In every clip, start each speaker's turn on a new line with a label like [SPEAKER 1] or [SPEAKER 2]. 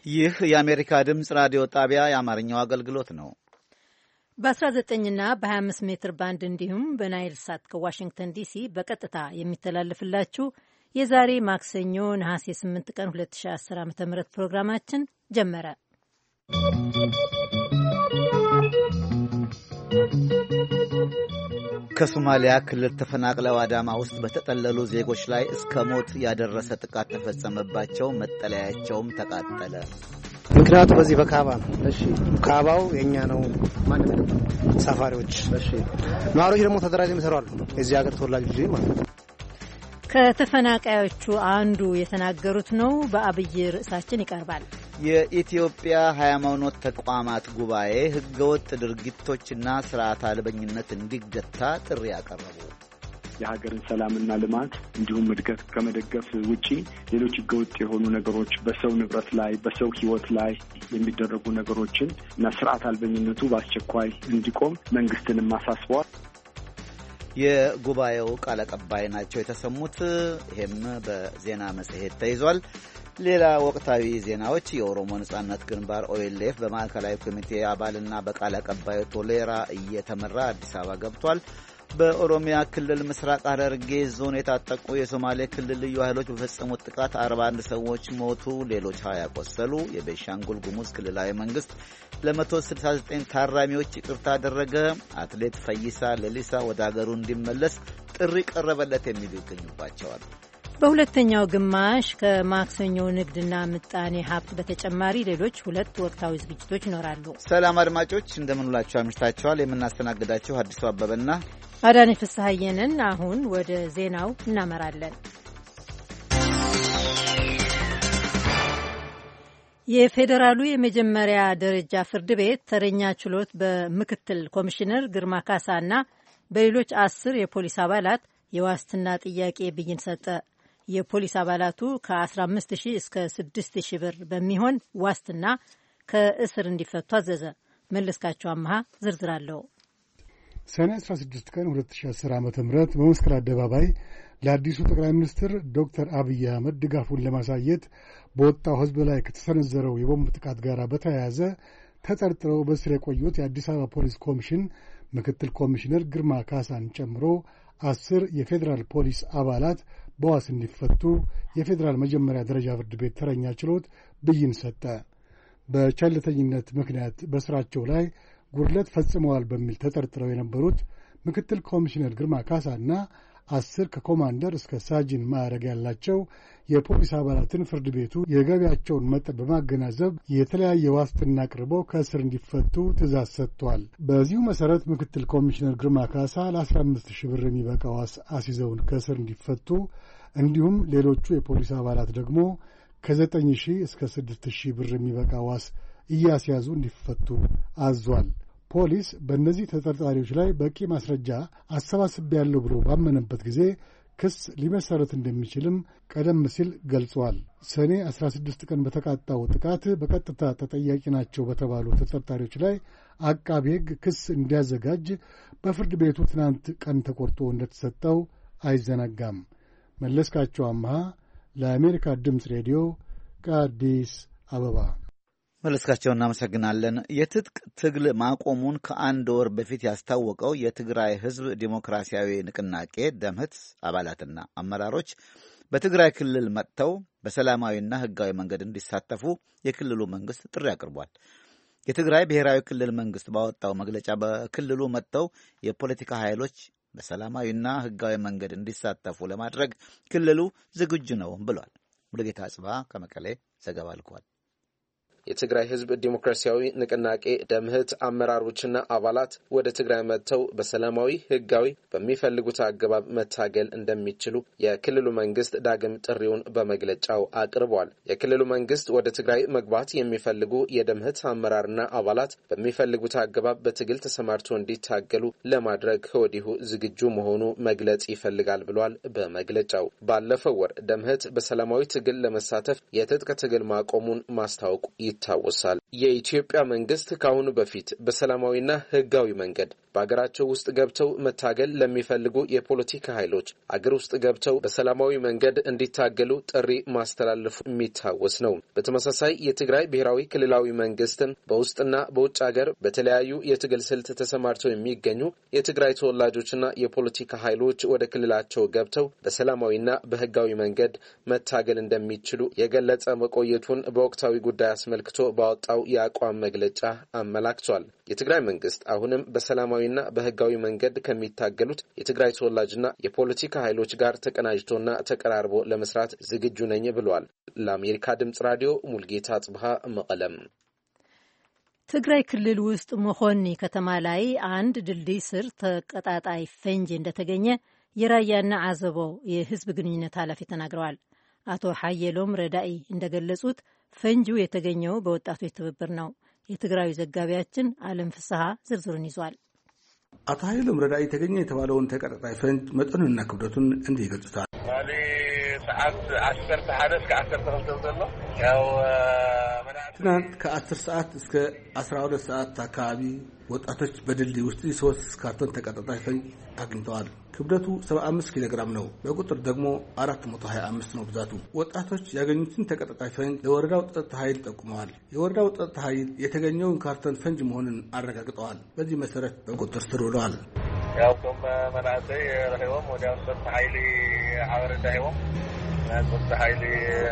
[SPEAKER 1] ይህ የአሜሪካ ድምፅ ራዲዮ ጣቢያ የአማርኛው አገልግሎት ነው።
[SPEAKER 2] በ19 እና በ25 ሜትር ባንድ እንዲሁም በናይል ሳት ከዋሽንግተን ዲሲ በቀጥታ የሚተላለፍላችሁ የዛሬ ማክሰኞ ነሐሴ 8 ቀን 2010 ዓ.ም ፕሮግራማችን ጀመረ።
[SPEAKER 1] ከሶማሊያ ክልል ተፈናቅለው አዳማ ውስጥ በተጠለሉ ዜጎች ላይ እስከ ሞት ያደረሰ ጥቃት ተፈጸመባቸው። መጠለያቸውም ተቃጠለ።
[SPEAKER 3] ምክንያቱ በዚህ በካባ ነው። እሺ፣ ካባው የኛ ነው። ማን ነው? ሳፋሪዎች። እሺ፣ ነዋሪዎች ደግሞ ተደራጅተው ይሰራሉ። የዚህ ሀገር ተወላጆች ማለት ነው።
[SPEAKER 2] ከተፈናቃዮቹ አንዱ የተናገሩት ነው። በአብይ ርዕሳችን ይቀርባል።
[SPEAKER 1] የኢትዮጵያ ሃይማኖት ተቋማት ጉባኤ ህገወጥ ድርጊቶችና ስርዓት አልበኝነት እንዲገታ ጥሪ ያቀረቡ፣
[SPEAKER 4] የሀገርን ሰላምና ልማት እንዲሁም እድገት ከመደገፍ ውጪ ሌሎች ህገወጥ የሆኑ ነገሮች በሰው ንብረት ላይ በሰው ህይወት ላይ የሚደረጉ ነገሮችን እና ስርዓት አልበኝነቱ በአስቸኳይ እንዲቆም መንግስትንም አሳስበዋል።
[SPEAKER 1] የጉባኤው ቃል አቀባይ ናቸው የተሰሙት። ይህም በዜና መጽሔት ተይዟል። ሌላ ወቅታዊ ዜናዎች፣ የኦሮሞ ነጻነት ግንባር ኦኤልኤፍ በማዕከላዊ ኮሚቴ አባልና በቃል አቀባዩ ቶሌራ እየተመራ አዲስ አበባ ገብቷል። በኦሮሚያ ክልል ምስራቅ ሐረርጌ ዞን የታጠቁ የሶማሌ ክልል ልዩ ኃይሎች በፈጸሙት ጥቃት 41 ሰዎች ሞቱ፣ ሌሎች 20 ቆሰሉ። የቤንሻንጉል ጉሙዝ ክልላዊ መንግስት ለ169 ታራሚዎች ይቅርታ አደረገ። አትሌት ፈይሳ ሌሊሳ ወደ አገሩ እንዲመለስ ጥሪ ቀረበለት የሚሉ ይገኙባቸዋል።
[SPEAKER 2] በሁለተኛው ግማሽ ከማክሰኞው ንግድና ምጣኔ ሀብት በተጨማሪ ሌሎች ሁለት ወቅታዊ ዝግጅቶች ይኖራሉ።
[SPEAKER 1] ሰላም አድማጮች፣ እንደምንውላችሁ አምሽታችኋል። የምናስተናግዳችሁ አዲሱ አበበና
[SPEAKER 2] አዳኒ ፍስሐየንን። አሁን ወደ ዜናው እናመራለን። የፌዴራሉ የመጀመሪያ ደረጃ ፍርድ ቤት ተረኛ ችሎት በምክትል ኮሚሽነር ግርማ ካሳና በሌሎች 10 የፖሊስ አባላት የዋስትና ጥያቄ ብይን ሰጠ። የፖሊስ አባላቱ ከ15,000 እስከ 6,000 ብር በሚሆን ዋስትና ከእስር እንዲፈቱ አዘዘ። መለስካቸው አመሃ ዝርዝር አለው።
[SPEAKER 5] ሰኔ 16 ቀን 2010 ዓ.ም በመስቀል አደባባይ ለአዲሱ ጠቅላይ ሚኒስትር ዶክተር አብይ አህመድ ድጋፉን ለማሳየት በወጣው ሕዝብ ላይ ከተሰነዘረው የቦምብ ጥቃት ጋር በተያያዘ ተጠርጥረው በእስር የቆዩት የአዲስ አበባ ፖሊስ ኮሚሽን ምክትል ኮሚሽነር ግርማ ካሳን ጨምሮ 10 የፌዴራል ፖሊስ አባላት በዋስ እንዲፈቱ የፌዴራል መጀመሪያ ደረጃ ፍርድ ቤት ተረኛ ችሎት ብይን ሰጠ። በቸልተኝነት ምክንያት በስራቸው ላይ ጉድለት ፈጽመዋል በሚል ተጠርጥረው የነበሩት ምክትል ኮሚሽነር ግርማ ካሳና 10 ከኮማንደር እስከ ሳጅን ማዕረግ ያላቸው የፖሊስ አባላትን ፍርድ ቤቱ የገቢያቸውን መጠን በማገናዘብ የተለያየ ዋስትና አቅርበው ከእስር እንዲፈቱ ትእዛዝ ሰጥቷል። በዚሁ መሠረት ምክትል ኮሚሽነር ግርማ ካሳ ለ15,000 ብር የሚበቃ ዋስ አስይዘውን ከእስር እንዲፈቱ፣ እንዲሁም ሌሎቹ የፖሊስ አባላት ደግሞ ከ9,000 እስከ 6,000 ብር የሚበቃ ዋስ እያስያዙ እንዲፈቱ አዟል። ፖሊስ በእነዚህ ተጠርጣሪዎች ላይ በቂ ማስረጃ አሰባስቤያለሁ ብሎ ባመነበት ጊዜ ክስ ሊመሰረት እንደሚችልም ቀደም ሲል ገልጿል። ሰኔ 16 ቀን በተቃጣው ጥቃት በቀጥታ ተጠያቂ ናቸው በተባሉ ተጠርጣሪዎች ላይ አቃቤ ሕግ ክስ እንዲያዘጋጅ በፍርድ ቤቱ ትናንት ቀን ተቆርጦ እንደተሰጠው አይዘነጋም። መለስካቸው አመሃ ለአሜሪካ ድምፅ ሬዲዮ ከአዲስ አበባ።
[SPEAKER 1] መለስካቸው እናመሰግናለን። የትጥቅ ትግል ማቆሙን ከአንድ ወር በፊት ያስታወቀው የትግራይ ሕዝብ ዲሞክራሲያዊ ንቅናቄ ደምህት አባላትና አመራሮች በትግራይ ክልል መጥተው በሰላማዊና ሕጋዊ መንገድ እንዲሳተፉ የክልሉ መንግስት ጥሪ አቅርቧል። የትግራይ ብሔራዊ ክልል መንግስት ባወጣው መግለጫ በክልሉ መጥተው የፖለቲካ ኃይሎች በሰላማዊና ሕጋዊ መንገድ እንዲሳተፉ ለማድረግ ክልሉ ዝግጁ ነው ብሏል። ሙሉጌታ አጽባ ከመቀሌ ዘገባ ልኳል።
[SPEAKER 6] የትግራይ ህዝብ ዲሞክራሲያዊ ንቅናቄ ደምህት አመራሮችና አባላት ወደ ትግራይ መጥተው በሰላማዊ ህጋዊ በሚፈልጉት አገባብ መታገል እንደሚችሉ የክልሉ መንግስት ዳግም ጥሪውን በመግለጫው አቅርቧል። የክልሉ መንግስት ወደ ትግራይ መግባት የሚፈልጉ የደምህት አመራርና አባላት በሚፈልጉት አገባብ በትግል ተሰማርተው እንዲታገሉ ለማድረግ ከወዲሁ ዝግጁ መሆኑ መግለጽ ይፈልጋል ብሏል። በመግለጫው ባለፈው ወር ደምህት በሰላማዊ ትግል ለመሳተፍ የትጥቅ ትግል ማቆሙን ማስታወቁ ይታወሳል። የኢትዮጵያ መንግስት ከአሁኑ በፊት በሰላማዊና ህጋዊ መንገድ በአገራቸው ውስጥ ገብተው መታገል ለሚፈልጉ የፖለቲካ ኃይሎች አገር ውስጥ ገብተው በሰላማዊ መንገድ እንዲታገሉ ጥሪ ማስተላለፉ የሚታወስ ነው። በተመሳሳይ የትግራይ ብሔራዊ ክልላዊ መንግስትን በውስጥና በውጭ ሀገር በተለያዩ የትግል ስልት ተሰማርተው የሚገኙ የትግራይ ተወላጆችና የፖለቲካ ኃይሎች ወደ ክልላቸው ገብተው በሰላማዊና በህጋዊ መንገድ መታገል እንደሚችሉ የገለጸ መቆየቱን በወቅታዊ ጉዳይ አስመልክቶ ባወጣው የአቋም መግለጫ አመላክቷል። የትግራይ መንግስት አሁንም በሰላማዊና በህጋዊ መንገድ ከሚታገሉት የትግራይ ተወላጅና የፖለቲካ ኃይሎች ጋር ተቀናጅቶና ተቀራርቦ ለመስራት ዝግጁ ነኝ ብሏል። ለአሜሪካ ድምጽ ራዲዮ ሙልጌታ ጽብሃ መቀለም።
[SPEAKER 2] ትግራይ ክልል ውስጥ መኾኒ ከተማ ላይ አንድ ድልድይ ስር ተቀጣጣይ ፈንጂ እንደተገኘ የራያና አዘቦ የህዝብ ግንኙነት ኃላፊ ተናግረዋል። አቶ ሐየሎም ረዳኢ እንደገለጹት ፈንጂው የተገኘው በወጣቶች ትብብር ነው። የትግራዩ ዘጋቢያችን አለም ፍስሐ ዝርዝሩን ይዟል።
[SPEAKER 7] አቶ ሐየሎም ረዳኢ ተገኘ የተባለውን ተቀጣጣይ ፈንጅ መጠኑንና ክብደቱን እንዲህ ይገልጹታል። ሰዓት 11 እስከ 12 ነው። ያው ትናንት ከ10 ሰዓት እስከ 12 ሰዓት አካባቢ ወጣቶች በድልድይ ውስጥ 3 ካርቶን ተቀጣጣይ ፈንጅ አግኝተዋል። ክብደቱ 75 ኪሎ ግራም ነው። በቁጥር ደግሞ 425 ነው ብዛቱ። ወጣቶች ያገኙትን ተቀጣጣይ ፈንጅ ለወረዳው ጸጥታ ኃይል ጠቁመዋል። የወረዳው ጸጥታ ኃይል የተገኘውን ካርቶን ፈንጅ መሆኑን አረጋግጠዋል። በዚህ መሰረት በቁጥር ስር ውለዋል። ያው መናእሰይ ረሂቦም ወዲያው ጸጥታ ኃይል አወረዳ ሄቦም ጸጥታ ኃይል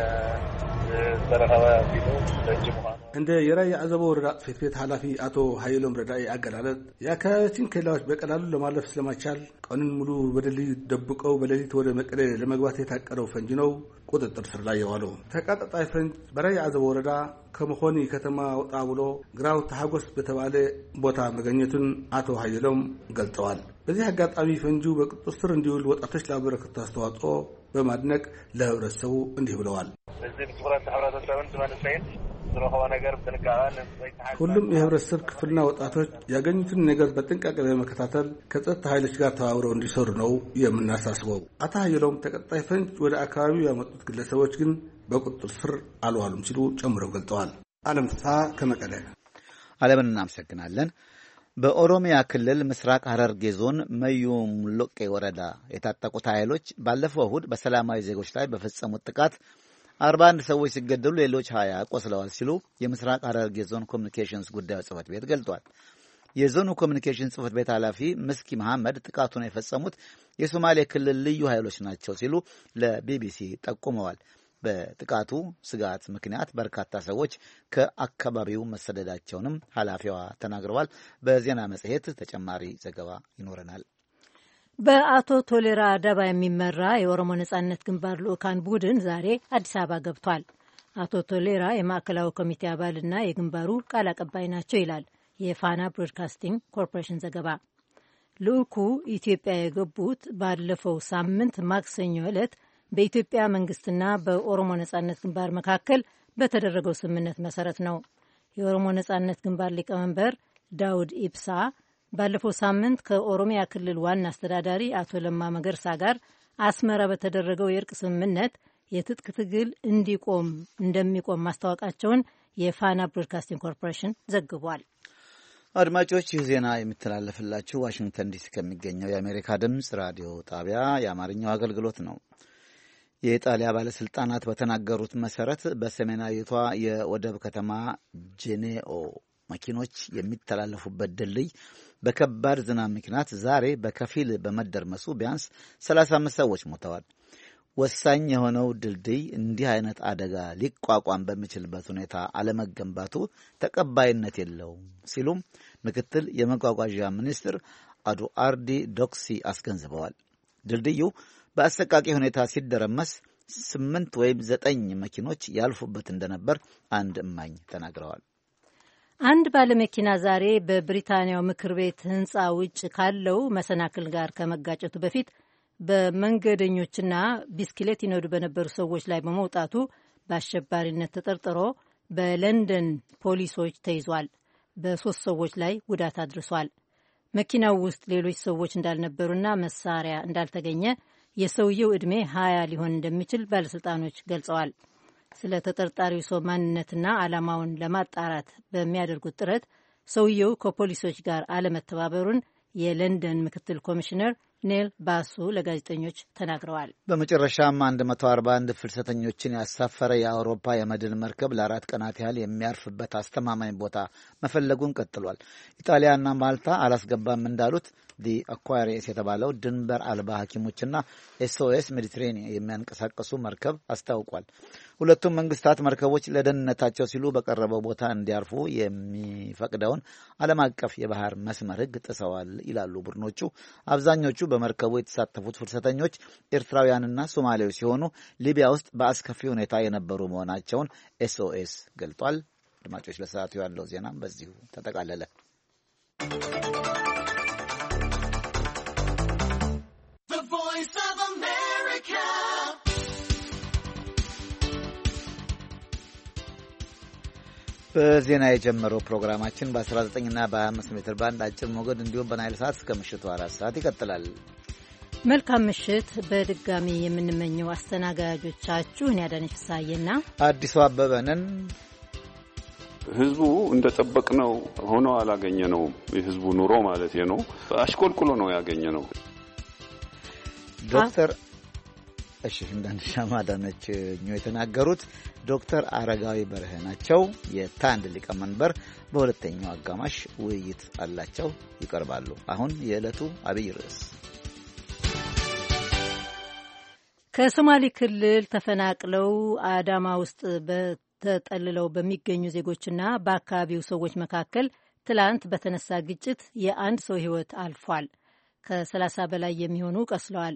[SPEAKER 7] ተረኸበ ቢሉ እንደ የራያ አዘቦ ወረዳ ጽሕፈት ቤት ኃላፊ አቶ ሐየሎም ረዳኢ አገላለጥ የአካባቢያችን ኬላዎች በቀላሉ ለማለፍ ስለማይቻል ቀኑን ሙሉ በድልድይ ደብቀው በሌሊት ወደ መቀሌ ለመግባት የታቀደው ፈንጂ ነው ቁጥጥር ስር ላይ የዋለው። ተቀጣጣይ ፈንጅ በራያ አዘቦ ወረዳ ከመኾኒ ከተማ ወጣ ብሎ ግራው ተሐጎስ በተባለ ቦታ መገኘቱን አቶ ሐየሎም ገልጸዋል። በዚህ አጋጣሚ ፈንጂው በቁጥጥር ስር እንዲውል ወጣቶች ላበረከቱት አስተዋጽኦ በማድነቅ ለህብረተሰቡ እንዲህ ብለዋል። ሁሉም የህብረተሰብ ክፍልና ወጣቶች ያገኙትን ነገር በጥንቃቄ በመከታተል ከጸጥታ ኃይሎች ጋር ተባብረው እንዲሰሩ ነው የምናሳስበው። አቶ ሐየሎም ተቀጣጣይ ፈንጅ ወደ አካባቢው ያመጡት ግለሰቦች ግን በቁጥጥር ስር አልዋሉም ሲሉ ጨምረው ገልጸዋል። አለም ፍስሐ ከመቀለ።
[SPEAKER 1] አለምን እናመሰግናለን። በኦሮሚያ ክልል ምስራቅ ሐረርጌ ዞን መዩ ሙሎቄ ወረዳ የታጠቁት ኃይሎች ባለፈው እሁድ በሰላማዊ ዜጎች ላይ በፈጸሙት ጥቃት 41 ሰዎች ሲገደሉ ሌሎች 20 ቆስለዋል ሲሉ የምስራቅ ሐረርጌ ዞን ኮሚኒኬሽንስ ጉዳዮች ጽሕፈት ቤት ገልጧል። የዞኑ ኮሚኒኬሽን ጽሕፈት ቤት ኃላፊ ምስኪ መሐመድ ጥቃቱን የፈጸሙት የሶማሌ ክልል ልዩ ኃይሎች ናቸው ሲሉ ለቢቢሲ ጠቁመዋል። በጥቃቱ ስጋት ምክንያት በርካታ ሰዎች ከአካባቢው መሰደዳቸውንም ኃላፊዋ ተናግረዋል። በዜና መጽሔት ተጨማሪ ዘገባ ይኖረናል።
[SPEAKER 2] በአቶ ቶሌራ አደባ የሚመራ የኦሮሞ ነጻነት ግንባር ልኡካን ቡድን ዛሬ አዲስ አበባ ገብቷል። አቶ ቶሌራ የማዕከላዊ ኮሚቴ አባልና የግንባሩ ቃል አቀባይ ናቸው ይላል የፋና ብሮድካስቲንግ ኮርፖሬሽን ዘገባ። ልኡኩ ኢትዮጵያ የገቡት ባለፈው ሳምንት ማክሰኞ ዕለት በኢትዮጵያ መንግስትና በኦሮሞ ነጻነት ግንባር መካከል በተደረገው ስምምነት መሰረት ነው። የኦሮሞ ነጻነት ግንባር ሊቀመንበር ዳውድ ኢብሳ ባለፈው ሳምንት ከኦሮሚያ ክልል ዋና አስተዳዳሪ አቶ ለማ መገርሳ ጋር አስመራ በተደረገው የእርቅ ስምምነት የትጥቅ ትግል እንደሚቆም ማስታወቃቸውን የፋና ብሮድካስቲንግ ኮርፖሬሽን ዘግቧል።
[SPEAKER 1] አድማጮች፣ ይህ ዜና የሚተላለፍላችሁ ዋሽንግተን ዲሲ ከሚገኘው የአሜሪካ ድምፅ ራዲዮ ጣቢያ የአማርኛው አገልግሎት ነው። የኢጣሊያ ባለሥልጣናት በተናገሩት መሠረት በሰሜናዊቷ የወደብ ከተማ ጄኔኦ መኪኖች የሚተላለፉበት ድልድይ በከባድ ዝናብ ምክንያት ዛሬ በከፊል በመደርመሱ ቢያንስ 35 ሰዎች ሞተዋል። ወሳኝ የሆነው ድልድይ እንዲህ አይነት አደጋ ሊቋቋም በሚችልበት ሁኔታ አለመገንባቱ ተቀባይነት የለውም ሲሉም ምክትል የመጓጓዣ ሚኒስትር አዱአርዲ ዶክሲ አስገንዝበዋል። ድልድዩ በአሰቃቂ ሁኔታ ሲደረመስ 8 ወይም 9 መኪኖች ያልፉበት እንደነበር አንድ እማኝ ተናግረዋል።
[SPEAKER 2] አንድ ባለመኪና ዛሬ በብሪታንያው ምክር ቤት ሕንፃ ውጭ ካለው መሰናክል ጋር ከመጋጨቱ በፊት በመንገደኞችና ቢስክሌት ይነዱ በነበሩ ሰዎች ላይ በመውጣቱ በአሸባሪነት ተጠርጥሮ በለንደን ፖሊሶች ተይዟል። በ3 ሰዎች ላይ ጉዳት አድርሷል። መኪናው ውስጥ ሌሎች ሰዎች እንዳልነበሩና መሳሪያ እንዳልተገኘ፣ የሰውየው ዕድሜ 20 ሊሆን እንደሚችል ባለሥልጣኖች ገልጸዋል። ስለ ተጠርጣሪው ሰው ማንነትና ዓላማውን ለማጣራት በሚያደርጉት ጥረት ሰውየው ከፖሊሶች ጋር አለመተባበሩን የለንደን ምክትል ኮሚሽነር ኔል ባሱ ለጋዜጠኞች ተናግረዋል።
[SPEAKER 1] በመጨረሻም 141 ፍልሰተኞችን ያሳፈረ የአውሮፓ የመድን መርከብ ለ4 ቀናት ያህል የሚያርፍበት አስተማማኝ ቦታ መፈለጉን ቀጥሏል። ኢጣሊያና ማልታ አላስገባም እንዳሉት ዲ አኳሪየስ የተባለው ድንበር አልባ ሐኪሞችና ኤስኦኤስ ሜዲትሬኒያን የሚያንቀሳቀሱ መርከብ አስታውቋል። ሁለቱም መንግስታት መርከቦች ለደህንነታቸው ሲሉ በቀረበው ቦታ እንዲያርፉ የሚፈቅደውን ዓለም አቀፍ የባህር መስመር ሕግ ጥሰዋል ይላሉ ቡድኖቹ። አብዛኞቹ በመርከቡ የተሳተፉት ፍልሰተኞች ኤርትራውያንና ሶማሌዎች ሲሆኑ ሊቢያ ውስጥ በአስከፊ ሁኔታ የነበሩ መሆናቸውን ኤስኦኤስ ገልጧል። አድማጮች፣ ለሰዓቱ ያለው ዜና በዚሁ ተጠቃለለ። በዜና የጀመረው ፕሮግራማችን በ19 እና በ25 ሜትር ባንድ አጭር ሞገድ እንዲሁም በናይል ሰዓት እስከ ምሽቱ 4 ሰዓት ይቀጥላል።
[SPEAKER 2] መልካም ምሽት በድጋሚ የምንመኘው አስተናጋጆቻችሁ እኔ አዳነች ፍስሐዬና
[SPEAKER 1] አዲሱ አበበ ነን።
[SPEAKER 8] ህዝቡ እንደጠበቅነው ሆኖ አላገኘነውም። የህዝቡ ኑሮ ማለት ነው አሽቆልቁሎ ነው ያገኘነው።
[SPEAKER 1] ዶክተር እንዳንሻማዳነች ነው የተናገሩት። ዶክተር አረጋዊ በርሄ ናቸው። የታንድ ሊቀመንበር በሁለተኛው አጋማሽ ውይይት አላቸው፣ ይቀርባሉ። አሁን የዕለቱ አብይ ርዕስ
[SPEAKER 2] ከሶማሌ ክልል ተፈናቅለው አዳማ ውስጥ ተጠልለው በሚገኙ ዜጎችና በአካባቢው ሰዎች መካከል ትላንት በተነሳ ግጭት የአንድ ሰው ሕይወት አልፏል። ከ30 በላይ የሚሆኑ ቆስለዋል።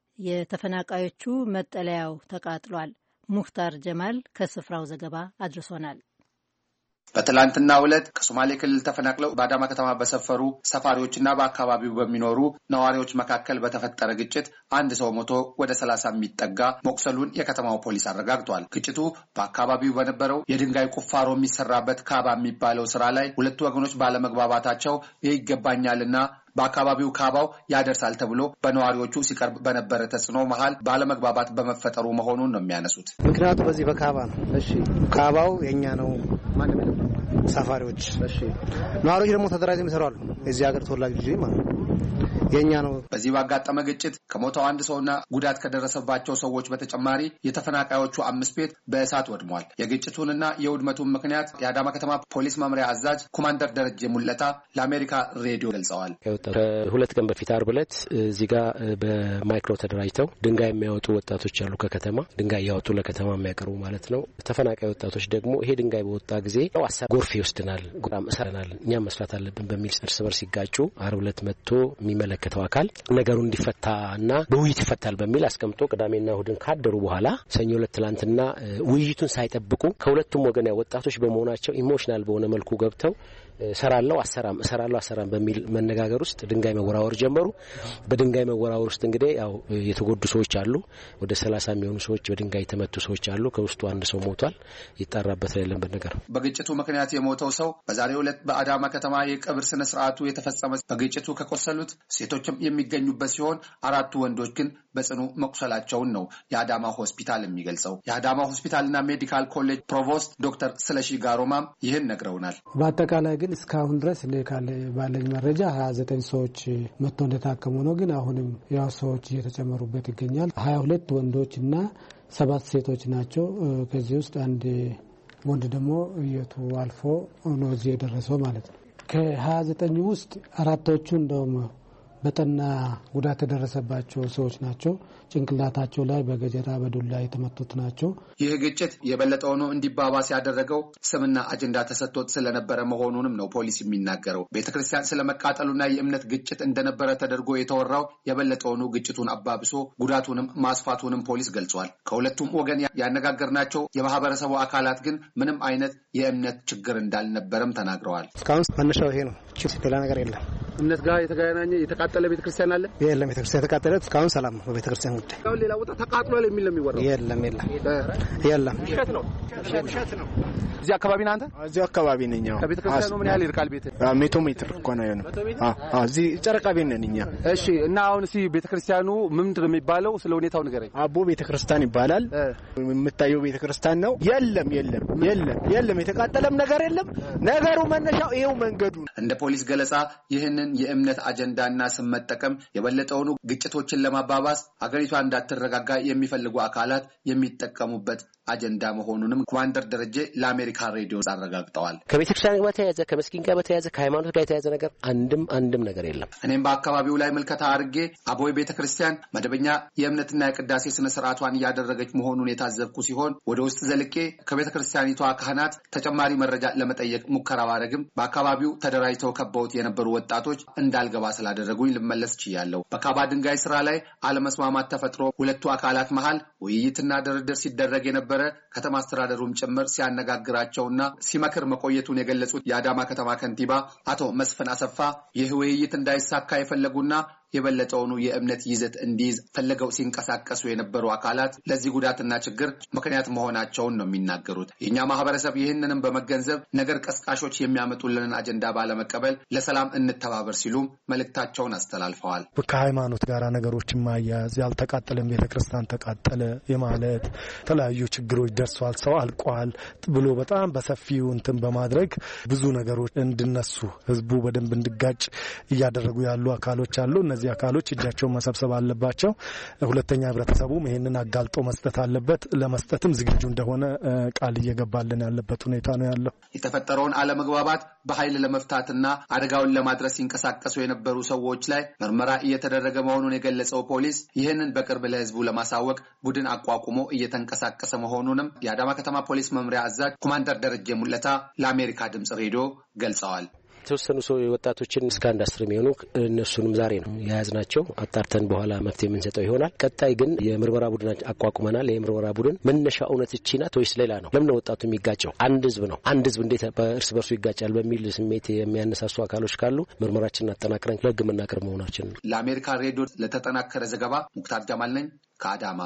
[SPEAKER 2] የተፈናቃዮቹ መጠለያው ተቃጥሏል። ሙክታር ጀማል ከስፍራው ዘገባ አድርሶናል።
[SPEAKER 9] በትላንትናው ዕለት ከሶማሌ ክልል ተፈናቅለው በአዳማ ከተማ በሰፈሩ ሰፋሪዎችና በአካባቢው በሚኖሩ ነዋሪዎች መካከል በተፈጠረ ግጭት አንድ ሰው ሞቶ ወደ 30 የሚጠጋ መቁሰሉን የከተማው ፖሊስ አረጋግጧል። ግጭቱ በአካባቢው በነበረው የድንጋይ ቁፋሮ የሚሰራበት ካባ የሚባለው ስራ ላይ ሁለቱ ወገኖች ባለመግባባታቸው ይገባኛልና በአካባቢው ካባው ያደርሳል ተብሎ በነዋሪዎቹ ሲቀርብ በነበረ ተጽዕኖ መሃል ባለመግባባት በመፈጠሩ መሆኑን ነው የሚያነሱት።
[SPEAKER 3] ምክንያቱ በዚህ በካባ ነው። እሺ፣ ካባው የኛ ነው። ማንም ሰፋሪዎች፣ እሺ፣ ነዋሪዎች ደግሞ ተደራጅተው ይሰራሉ። የዚህ ሀገር ተወላጅ ልጅ ማለት የኛ ነው።
[SPEAKER 9] በዚህ ባጋጠመ ግጭት ከሞተው አንድ ሰውና ጉዳት ከደረሰባቸው ሰዎች በተጨማሪ የተፈናቃዮቹ 5 ቤት በእሳት ወድሟል። የግጭቱንና የውድመቱን ምክንያት የአዳማ ከተማ ፖሊስ መምሪያ አዛዥ ኮማንደር ደረጀ ሙለታ ለአሜሪካ ሬዲዮ ገልጸዋል።
[SPEAKER 10] ከሁለት ቀን በፊት ዓርብ ዕለት እዚህ ጋር በማይክሮ ተደራጅተው ድንጋይ የሚያወጡ ወጣቶች አሉ። ከከተማ ድንጋይ ያወጡ ለከተማ የሚያቀርቡ ማለት ነው። ተፈናቃይ ወጣቶች ደግሞ ይሄ ድንጋይ በወጣ ጊዜ ጎርፍ ይወስድናል፣ ጉራም እሰረናል፣ እኛም መስራት አለብን በሚል እርስ በርስ ሲጋጩ ዓርብ ዕለት መጥቶ የሚመለከተው አካል ነገሩ እንዲፈታና በውይይት ይፈታል በሚል አስቀምጦ ቅዳሜና እሁድን ካደሩ በኋላ ሰኞ ዕለት ትላንትና ውይይቱን ሳይጠብቁ ከሁለቱም ወገን ወጣቶች በመሆናቸው ኢሞሽናል በሆነ መልኩ ገብተው ሰራለው አሰራም በሚል መነጋገር ውስጥ ድንጋይ መወራወር ጀመሩ። በድንጋይ መወራወር ውስጥ እንግዲህ ያው የተጎዱ ሰዎች አሉ። ወደ 30 የሚሆኑ ሰዎች በድንጋይ የተመቱ ሰዎች አሉ። ከውስጡ አንድ ሰው ሞቷል። ይጣራበት ያለበት ነገር።
[SPEAKER 9] በግጭቱ ምክንያት የሞተው ሰው በዛሬው ዕለት በአዳማ ከተማ የቀብር ስነ ስርዓቱ የተፈጸመ በግጭቱ ከቆሰሉት ሴቶችም የሚገኙበት ሲሆን 4 ወንዶች ግን በጽኑ መቁሰላቸውን ነው የአዳማ ሆስፒታል የሚገልጸው። የአዳማ ሆስፒታልና ሜዲካል ኮሌጅ ፕሮቮስት ዶክተር ስለሺ ጋሮማም ይህን ነግረውናል።
[SPEAKER 11] በአጠቃላይ ግን እስካሁን ድረስ ባለኝ መረጃ 29 ሰዎች መጥተው እንደታከሙ ነው። ግን አሁንም ያው ሰዎች እየተጨመሩበት ይገኛል። 22 ወንዶችና 7 ሴቶች ናቸው። ከዚህ ውስጥ አንድ ወንድ ደግሞ እየቱ አልፎ ነው እዚህ የደረሰው ማለት ነው። ከ29 ውስጥ 4ቶቹ እንደውም በጠና ጉዳት የደረሰባቸው ሰዎች ናቸው። ጭንቅላታቸው ላይ በገጀራ በዱላ የተመቱት ናቸው።
[SPEAKER 9] ይህ ግጭት የበለጠ ሆኖ እንዲባባስ ያደረገው ስምና አጀንዳ ተሰጥቶት ስለነበረ መሆኑንም ነው ፖሊስ የሚናገረው። ቤተክርስቲያን ስለመቃጠሉና የእምነት ግጭት እንደነበረ ተደርጎ የተወራው የበለጠ ሆኖ ግጭቱን አባብሶ ጉዳቱንም ማስፋቱንም ፖሊስ ገልጿል። ከሁለቱም ወገን ያነጋገርናቸው የማህበረሰቡ አካላት ግን ምንም አይነት የእምነት ችግር እንዳልነበረም ተናግረዋል።
[SPEAKER 3] እስካሁን መነሻው ይሄ ነው። ሌላ ነገር የለም።
[SPEAKER 12] እምነት ጋር የተገናኘ የተቃጠለ ቤተክርስቲያን አለ?
[SPEAKER 3] የለም ቤተክርስቲያን የተቃጠለ እስካሁን ሰላም ነው። በቤተክርስቲያን ጉዳይ
[SPEAKER 12] አሁን ሌላ ቦታ ተቃጥሏል የሚል ነው የሚወራው?
[SPEAKER 3] የለም
[SPEAKER 12] ውሸት ነው። እዚህ አካባቢ ነህ አንተ?
[SPEAKER 13] እዚህ አካባቢ ነኝ።
[SPEAKER 12] ከቤተክርስቲያኑ ምን ያህል ይርቃል ቤት?
[SPEAKER 13] 100 ሜትር እኮ ነው የሆነው። እዚህ ጨረቃ ቤት ነን እኛ።
[SPEAKER 12] እሺ እና አሁን እዚህ ቤተክርስቲያኑ ምንድን ነው የሚባለው? ስለ ሁኔታው ንገረኝ።
[SPEAKER 13] አቦ ቤተክርስቲያን ይባላል። የምታየው ቤተክርስቲያን ነው። የለም የተቃጠለም ነገር የለም። ነገሩ መነሻው ይሄው መንገዱ።
[SPEAKER 9] እንደ ፖሊስ ገለጻ ይህንን የእምነት አጀንዳና ስም መጠቀም የበለጠውን ግጭቶችን ለማባባስ ሀገሪቷ እንዳትረጋጋ የሚፈልጉ አካላት የሚጠቀሙበት አጀንዳ መሆኑንም ኮማንደር ደረጀ ለአሜሪካ ሬዲዮ አረጋግጠዋል።
[SPEAKER 10] ከቤተክርስቲያን ጋር በተያያዘ ከመስጊድ ጋር በተያያዘ ከሃይማኖት ጋር የተያያዘ ነገር አንድም ነገር የለም።
[SPEAKER 9] እኔም በአካባቢው ላይ ምልከታ አድርጌ አቦይ ቤተክርስቲያን መደበኛ የእምነትና የቅዳሴ ስነ ስርዓቷን እያደረገች መሆኑን የታዘብኩ ሲሆን ወደ ውስጥ ዘልቄ ከቤተክርስቲያኒቷ ካህናት ተጨማሪ መረጃ ለመጠየቅ ሙከራ ባደረግም በአካባቢው ተደራጅተው ከበውት የነበሩ ወጣቶች እንዳልገባ ስላደረጉኝ ልመለስ ችያለሁ። በካባ ድንጋይ ስራ ላይ አለመስማማት ተፈጥሮ ሁለቱ አካላት መሃል ውይይትና ድርድር ሲደረግ የነበረ ከተማ አስተዳደሩም ጭምር ሲያነጋግራቸውና ሲመክር መቆየቱን የገለጹት የአዳማ ከተማ ከንቲባ አቶ መስፍን አሰፋ ይህ ውይይት እንዳይሳካ የፈለጉና የበለጠውኑ የእምነት ይዘት እንዲይዝ ፈለገው ሲንቀሳቀሱ የነበሩ አካላት ለዚህ ጉዳትና ችግር ምክንያት መሆናቸውን ነው የሚናገሩት። የኛ ማህበረሰብ ይህንንም በመገንዘብ ነገር ቀስቃሾች የሚያመጡልንን አጀንዳ ባለመቀበል ለሰላም እንተባበር ሲሉ መልእክታቸውን አስተላልፈዋል።
[SPEAKER 14] ከሃይማኖት ጋር ነገሮችን ማያያዝ ያልተቃጠለም ቤተክርስቲያን ተቃጠለ የማለት ተለያዩ ችግሮች ደርሷል፣ ሰው አልቋል ብሎ በጣም በሰፊው እንትን በማድረግ ብዙ ነገሮች እንድነሱ ህዝቡ በደንብ እንዲጋጭ እያደረጉ ያሉ አካሎች አሉ። እነዚህ አካሎች እጃቸውን መሰብሰብ አለባቸው። ሁለተኛ ህብረተሰቡም ይሄንን አጋልጦ መስጠት አለበት። ለመስጠትም ዝግጁ እንደሆነ ቃል እየገባልን ያለበት ሁኔታ ነው ያለው።
[SPEAKER 9] የተፈጠረውን አለመግባባት በኃይል ለመፍታትና አደጋውን ለማድረስ ሲንቀሳቀሱ የነበሩ ሰዎች ላይ ምርመራ እየተደረገ መሆኑን የገለጸው ፖሊስ ይህንን በቅርብ ለህዝቡ ለማሳወቅ ቡድን አቋቁሞ እየተንቀሳቀሰ መሆኑንም የአዳማ ከተማ ፖሊስ መምሪያ አዛዥ ኮማንደር ደረጀ ሙለታ ለአሜሪካ ድምጽ ሬዲዮ ገልጸዋል።
[SPEAKER 10] የተወሰኑ ሰው ወጣቶችን እስከ 1 የሚሆኑ እነሱንም ዛሬ ነው የያዝናቸው። አጣርተን በኋላ መፍትሄ የምንሰጠው ይሆናል። ቀጣይ ግን የምርመራ ቡድን አቋቁመናል። የምርመራ ቡድን መነሻ እውነት እቺ ናት ወይስ ሌላ ነው? ለምን ወጣቱ የሚጋጨው? አንድ ህዝብ ነው። አንድ ህዝብ እንዴት በእርስ በርሱ ይጋጫል በሚል ስሜት የሚያነሳሱ አካሎች ካሉ ምርመራችንን አጠናክረን ለህግ የምናቀርብ መሆናችን ነው።
[SPEAKER 9] ለአሜሪካ ሬዲዮ ለተጠናከረ ዘገባ ሙክታር ጀማል ነኝ ከአዳማ።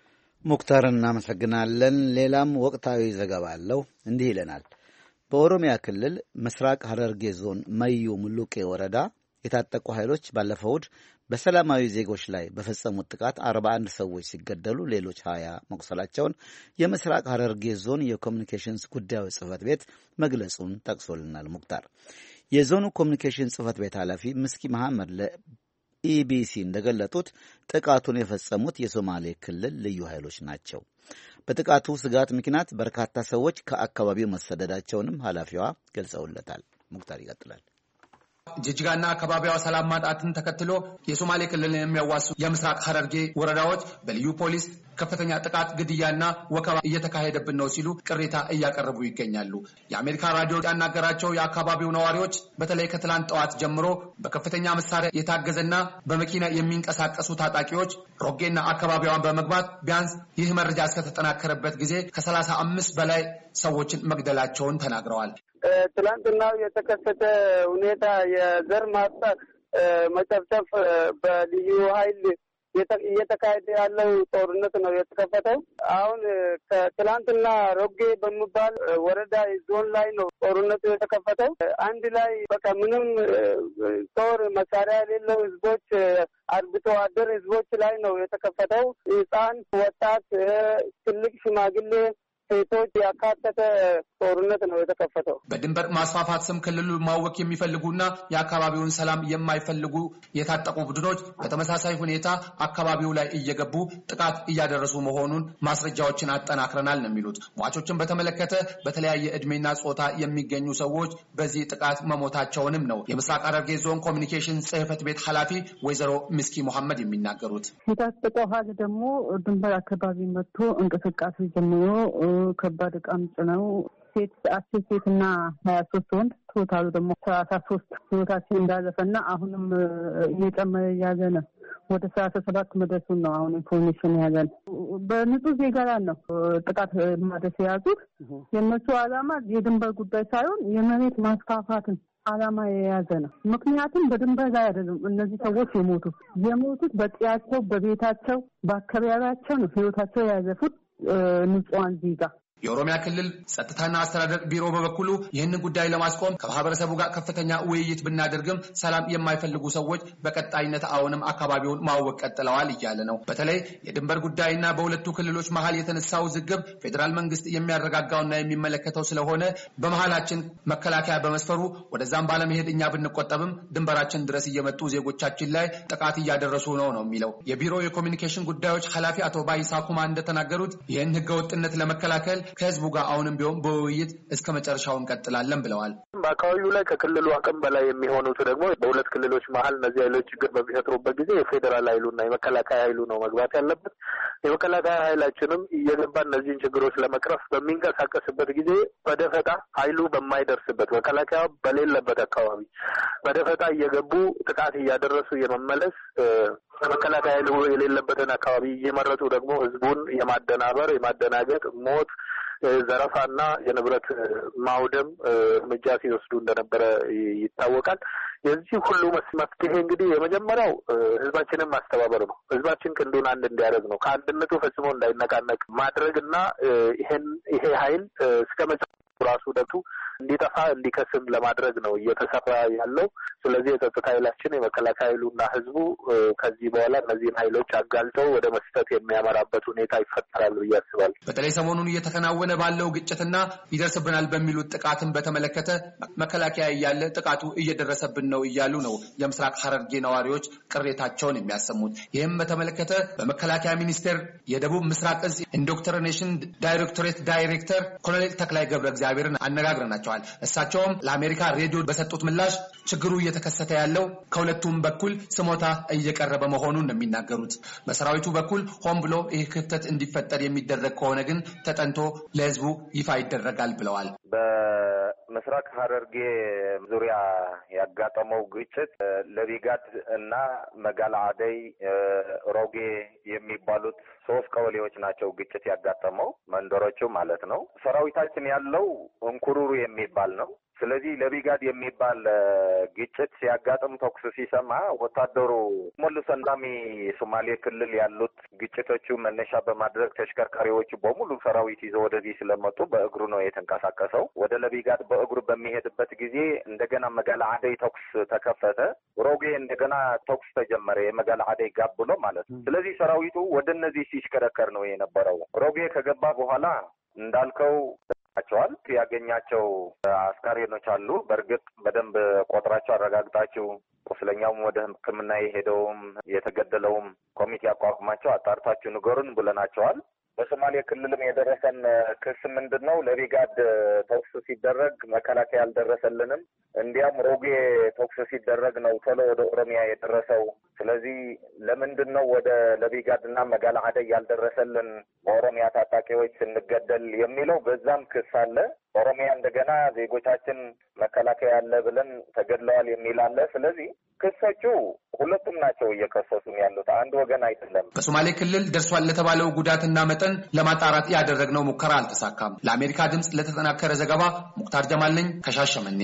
[SPEAKER 1] ሙክታር እናመሰግናለን። ሌላም ወቅታዊ ዘገባ አለው። እንዲህ ይለናል። በኦሮሚያ ክልል ምስራቅ ሐረርጌ ዞን መዩ ሙሉቄ ወረዳ የታጠቁ ኃይሎች ባለፈው እሁድ በሰላማዊ ዜጎች ላይ በፈጸሙት ጥቃት 41 ሰዎች ሲገደሉ ሌሎች 20 መቁሰላቸውን የምስራቅ ሐረርጌ ዞን የኮሚኒኬሽንስ ጉዳዮች ጽሕፈት ቤት መግለጹን ጠቅሶልናል። ሙክታር የዞኑ ኮሚኒኬሽን ጽሕፈት ቤት ኃላፊ ምስኪ መሐመድ ለኢቢሲ እንደገለጡት ጥቃቱን የፈጸሙት የሶማሌ ክልል ልዩ ኃይሎች ናቸው። በጥቃቱ ስጋት ምክንያት በርካታ ሰዎች ከአካባቢው መሰደዳቸውንም ኃላፊዋ ገልጸውለታል። ሙክታር ይቀጥላል።
[SPEAKER 9] ጅጅጋና አካባቢዋ ሰላም ማጣትን ተከትሎ የሶማሌ ክልልን የሚያዋሱ የምስራቅ ሐረርጌ ወረዳዎች በልዩ ፖሊስ ከፍተኛ ጥቃት፣ ግድያና ወከባ እየተካሄደብን ነው ሲሉ ቅሬታ እያቀረቡ ይገኛሉ። የአሜሪካ ራዲዮ ያናገራቸው የአካባቢው ነዋሪዎች በተለይ ከትላንት ጠዋት ጀምሮ በከፍተኛ መሳሪያ የታገዘና በመኪና የሚንቀሳቀሱ ታጣቂዎች ሮጌና አካባቢዋን በመግባት ቢያንስ ይህ መረጃ እስከተጠናከረበት ጊዜ ከ35 በላይ ሰዎችን መግደላቸውን ተናግረዋል።
[SPEAKER 15] ትላንትናው የተከሰተ ሁኔታ የዘር ማጥፋት መጨፍጨፍ በልዩ ኃይል እየተካሄደ ያለው ጦርነት ነው የተከፈተው። አሁን ከትላንትና ሮጌ በሚባል ወረዳ ዞን ላይ ነው ጦርነቱ የተከፈተው። አንድ ላይ በቃ ምንም ጦር መሳሪያ የሌለው ህዝቦች፣ አርብቶ አደር ህዝቦች ላይ ነው የተከፈተው። ህፃን፣ ወጣት፣ ትልቅ፣ ሽማግሌ ሴቶች ያካተተ ጦርነት ነው የተከፈተው።
[SPEAKER 9] በድንበር ማስፋፋት ስም ክልሉ ማወክ የሚፈልጉና የአካባቢውን ሰላም የማይፈልጉ የታጠቁ ቡድኖች በተመሳሳይ ሁኔታ አካባቢው ላይ እየገቡ ጥቃት እያደረሱ መሆኑን ማስረጃዎችን አጠናክረናል ነው የሚሉት። ሟቾችን በተመለከተ በተለያየ እድሜና ጾታ የሚገኙ ሰዎች በዚህ ጥቃት መሞታቸውንም ነው የምስራቅ ሐረርጌ ዞን ኮሚኒኬሽን ጽሕፈት ቤት ኃላፊ ወይዘሮ ምስኪ መሐመድ የሚናገሩት።
[SPEAKER 16] የታጠቀው ኃይል ደግሞ ድንበር አካባቢ መጥቶ እንቅስቃሴ ጀምሮ ከባድ ዕቃም ጭነው አስር ሴትና 23 ወንድ ቶታሉ ደግሞ 33 ህይወታችን እንዳለፈና አሁንም እየጨመረ ያዘ ነው። ወደ 37 መድረሱን ነው አሁን ኢንፎርሜሽን ያዘን። በንጹህ ዜጋ ላይ ነው ጥቃት ማድረስ የያዙት። የእነሱ ዓላማ የድንበር ጉዳይ ሳይሆን የመሬት ማስፋፋትን ዓላማ የያዘ ነው። ምክንያቱም በድንበር ላይ አይደለም እነዚህ ሰዎች የሞቱት በጤያቸው፣ በቤታቸው፣ በአካባቢያቸው ነው ህይወታቸው ያዘፉት ንጹሃን ዜጋ።
[SPEAKER 9] የኦሮሚያ ክልል ጸጥታና አስተዳደር ቢሮ በበኩሉ ይህንን ጉዳይ ለማስቆም ከማህበረሰቡ ጋር ከፍተኛ ውይይት ብናደርግም ሰላም የማይፈልጉ ሰዎች በቀጣይነት አሁንም አካባቢውን ማወቅ ቀጥለዋል እያለ ነው። በተለይ የድንበር ጉዳይና በሁለቱ ክልሎች መሀል የተነሳው ዝግብ ፌዴራል መንግስት የሚያረጋጋውና የሚመለከተው ስለሆነ በመሀላችን መከላከያ በመስፈሩ ወደዛም ባለመሄድ እኛ ብንቆጠብም ድንበራችን ድረስ እየመጡ ዜጎቻችን ላይ ጥቃት እያደረሱ ነው የሚለው የቢሮ የኮሚኒኬሽን ጉዳዮች ኃላፊ አቶ ባይሳ ኩማ እንደተናገሩት ይህን ህገወጥነት ለመከላከል ከህዝቡ ጋር አሁንም ቢሆን በውይይት እስከ መጨረሻው እንቀጥላለን ብለዋል።
[SPEAKER 17] በአካባቢው ላይ ከክልሉ አቅም በላይ የሚሆኑት ደግሞ በሁለት ክልሎች መሀል እነዚህ ኃይሎች ችግር በሚፈጥሩበት ጊዜ የፌዴራል ኃይሉና የመከላከያ ኃይሉ ነው መግባት ያለበት። የመከላከያ ኃይላችንም እየገባ እነዚህን ችግሮች ለመቅረፍ በሚንቀሳቀስበት ጊዜ በደፈጣ ኃይሉ በማይደርስበት መከላከያ በሌለበት አካባቢ በደፈጣ እየገቡ ጥቃት እያደረሱ የመመለስ መከላከያ ኃይሉ የሌለበትን አካባቢ እየመረጡ ደግሞ ህዝቡን የማደናበር የማደናገጥ ሞት ዘረፋና የንብረት ማውደም እርምጃ ሲወስዱ እንደነበረ ይታወቃል። የዚህ ሁሉ መፍትሄ እንግዲህ የመጀመሪያው ህዝባችንን ማስተባበር ነው። ህዝባችን ክንዱን አንድ እንዲያደርግ ነው። ከአንድነቱ ፈጽሞ እንዳይነቃነቅ ማድረግና ይሄ ኃይል እስከ መጨረሻው ራሱ ደቱ እንዲጠፋ እንዲከስም ለማድረግ ነው እየተሰራ ያለው። ስለዚህ የጸጥታ ኃይላችን የመከላከያ ኃይሉና ህዝቡ ከዚህ በኋላ እነዚህን ኃይሎች አጋልጠው ወደ መስጠት የሚያመራበት ሁኔታ ይፈጠራል ብዬ አስባለሁ።
[SPEAKER 9] በተለይ ሰሞኑን እየተከናወነ ባለው ግጭትና ይደርስብናል በሚሉት ጥቃትን በተመለከተ መከላከያ እያለ ጥቃቱ እየደረሰብን ነው እያሉ ነው የምስራቅ ሐረርጌ ነዋሪዎች ቅሬታቸውን የሚያሰሙት። ይህም በተመለከተ በመከላከያ ሚኒስቴር የደቡብ ምስራቅ እዝ ኢንዶክትሪኔሽን ዳይሬክቶሬት ዳይሬክተር ኮሎኔል ተክላይ ገብረ እግዚአብሔርን አነጋግረናቸዋል። እሳቸውም ለአሜሪካ ሬዲዮ በሰጡት ምላሽ ችግሩ እየተከሰተ ያለው ከሁለቱም በኩል ስሞታ እየቀረበ መሆኑን ነው የሚናገሩት። በሰራዊቱ በኩል ሆን ብሎ ይህ ክፍተት እንዲፈጠር የሚደረግ ከሆነ ግን ተጠንቶ ለህዝቡ ይፋ ይደረጋል ብለዋል።
[SPEAKER 18] በምስራቅ ሐረርጌ ዙሪያ ያጋጠመው ግጭት ለቢጋድ እና መጋላ አደይ ሮጌ የሚባሉት 3 ቀበሌዎች ናቸው ግጭት ያጋጠመው መንደሮቹ ማለት ነው። ሰራዊታችን ያለው እንኩሩሩ የሚባል ነው። ስለዚህ ለቢጋድ የሚባል ግጭት ሲያጋጥም ተኩስ ሲሰማ ወታደሩ ሙሉ ሰንዳሚ ሶማሌ ክልል ያሉት ግጭቶቹ መነሻ በማድረግ ተሽከርካሪዎቹ በሙሉ ሰራዊት ይዘው ወደዚህ ስለመጡ በእግሩ ነው የተንቀሳቀሰው። ወደ ለቢጋድ በእግሩ በሚሄድበት ጊዜ እንደገና መጋላ አደይ ተኩስ ተከፈተ። ሮጌ እንደገና ተኩስ ተጀመረ። የመጋላ አደይ ጋብ ብሎ ማለት ነው። ስለዚህ ሰራዊቱ ወደ እነዚህ ሲሽከረከር ነው የነበረው። ሮጌ ከገባ በኋላ እንዳልከው አቸዋል ያገኛቸው አስካሪኖች አሉ። በእርግጥ በደንብ ቆጥራቸው አረጋግጣችሁ ቁስለኛውም ወደ ሕክምና የሄደውም የተገደለውም ኮሚቴ አቋቁማቸው አጣርታችሁ ንገሩን ብለናቸዋል። በሶማሌ ክልልም የደረሰን ክስ ምንድነው? ለቢጋድ ተኩስ ሲደረግ መከላከያ አልደረሰልንም። እንዲያም ሮጌ ተኩስ ሲደረግ ነው ቶሎ ወደ ኦሮሚያ የደረሰው። ስለዚህ ለምንድነው ወደ ለቢጋድና መጋላ አደይ ያልደረሰልን በኦሮሚያ ታጣቂዎች ስንገደል የሚለው በዛም ክስ አለ። ኦሮሚያ እንደገና ዜጎቻችን መከላከያ ያለ ብለን ተገድለዋል የሚል አለ። ስለዚህ ክሶቹ ሁለቱም ናቸው እየከሰሱን ያሉት፣ አንድ ወገን አይደለም።
[SPEAKER 9] በሶማሌ ክልል ደርሷል ለተባለው ጉዳትና መጠን ለማጣራት ያደረግነው ሙከራ አልተሳካም። ለአሜሪካ ድምጽ ለተጠናከረ ዘገባ ሙክታር ጀማል ነኝ ከሻሸመኔ።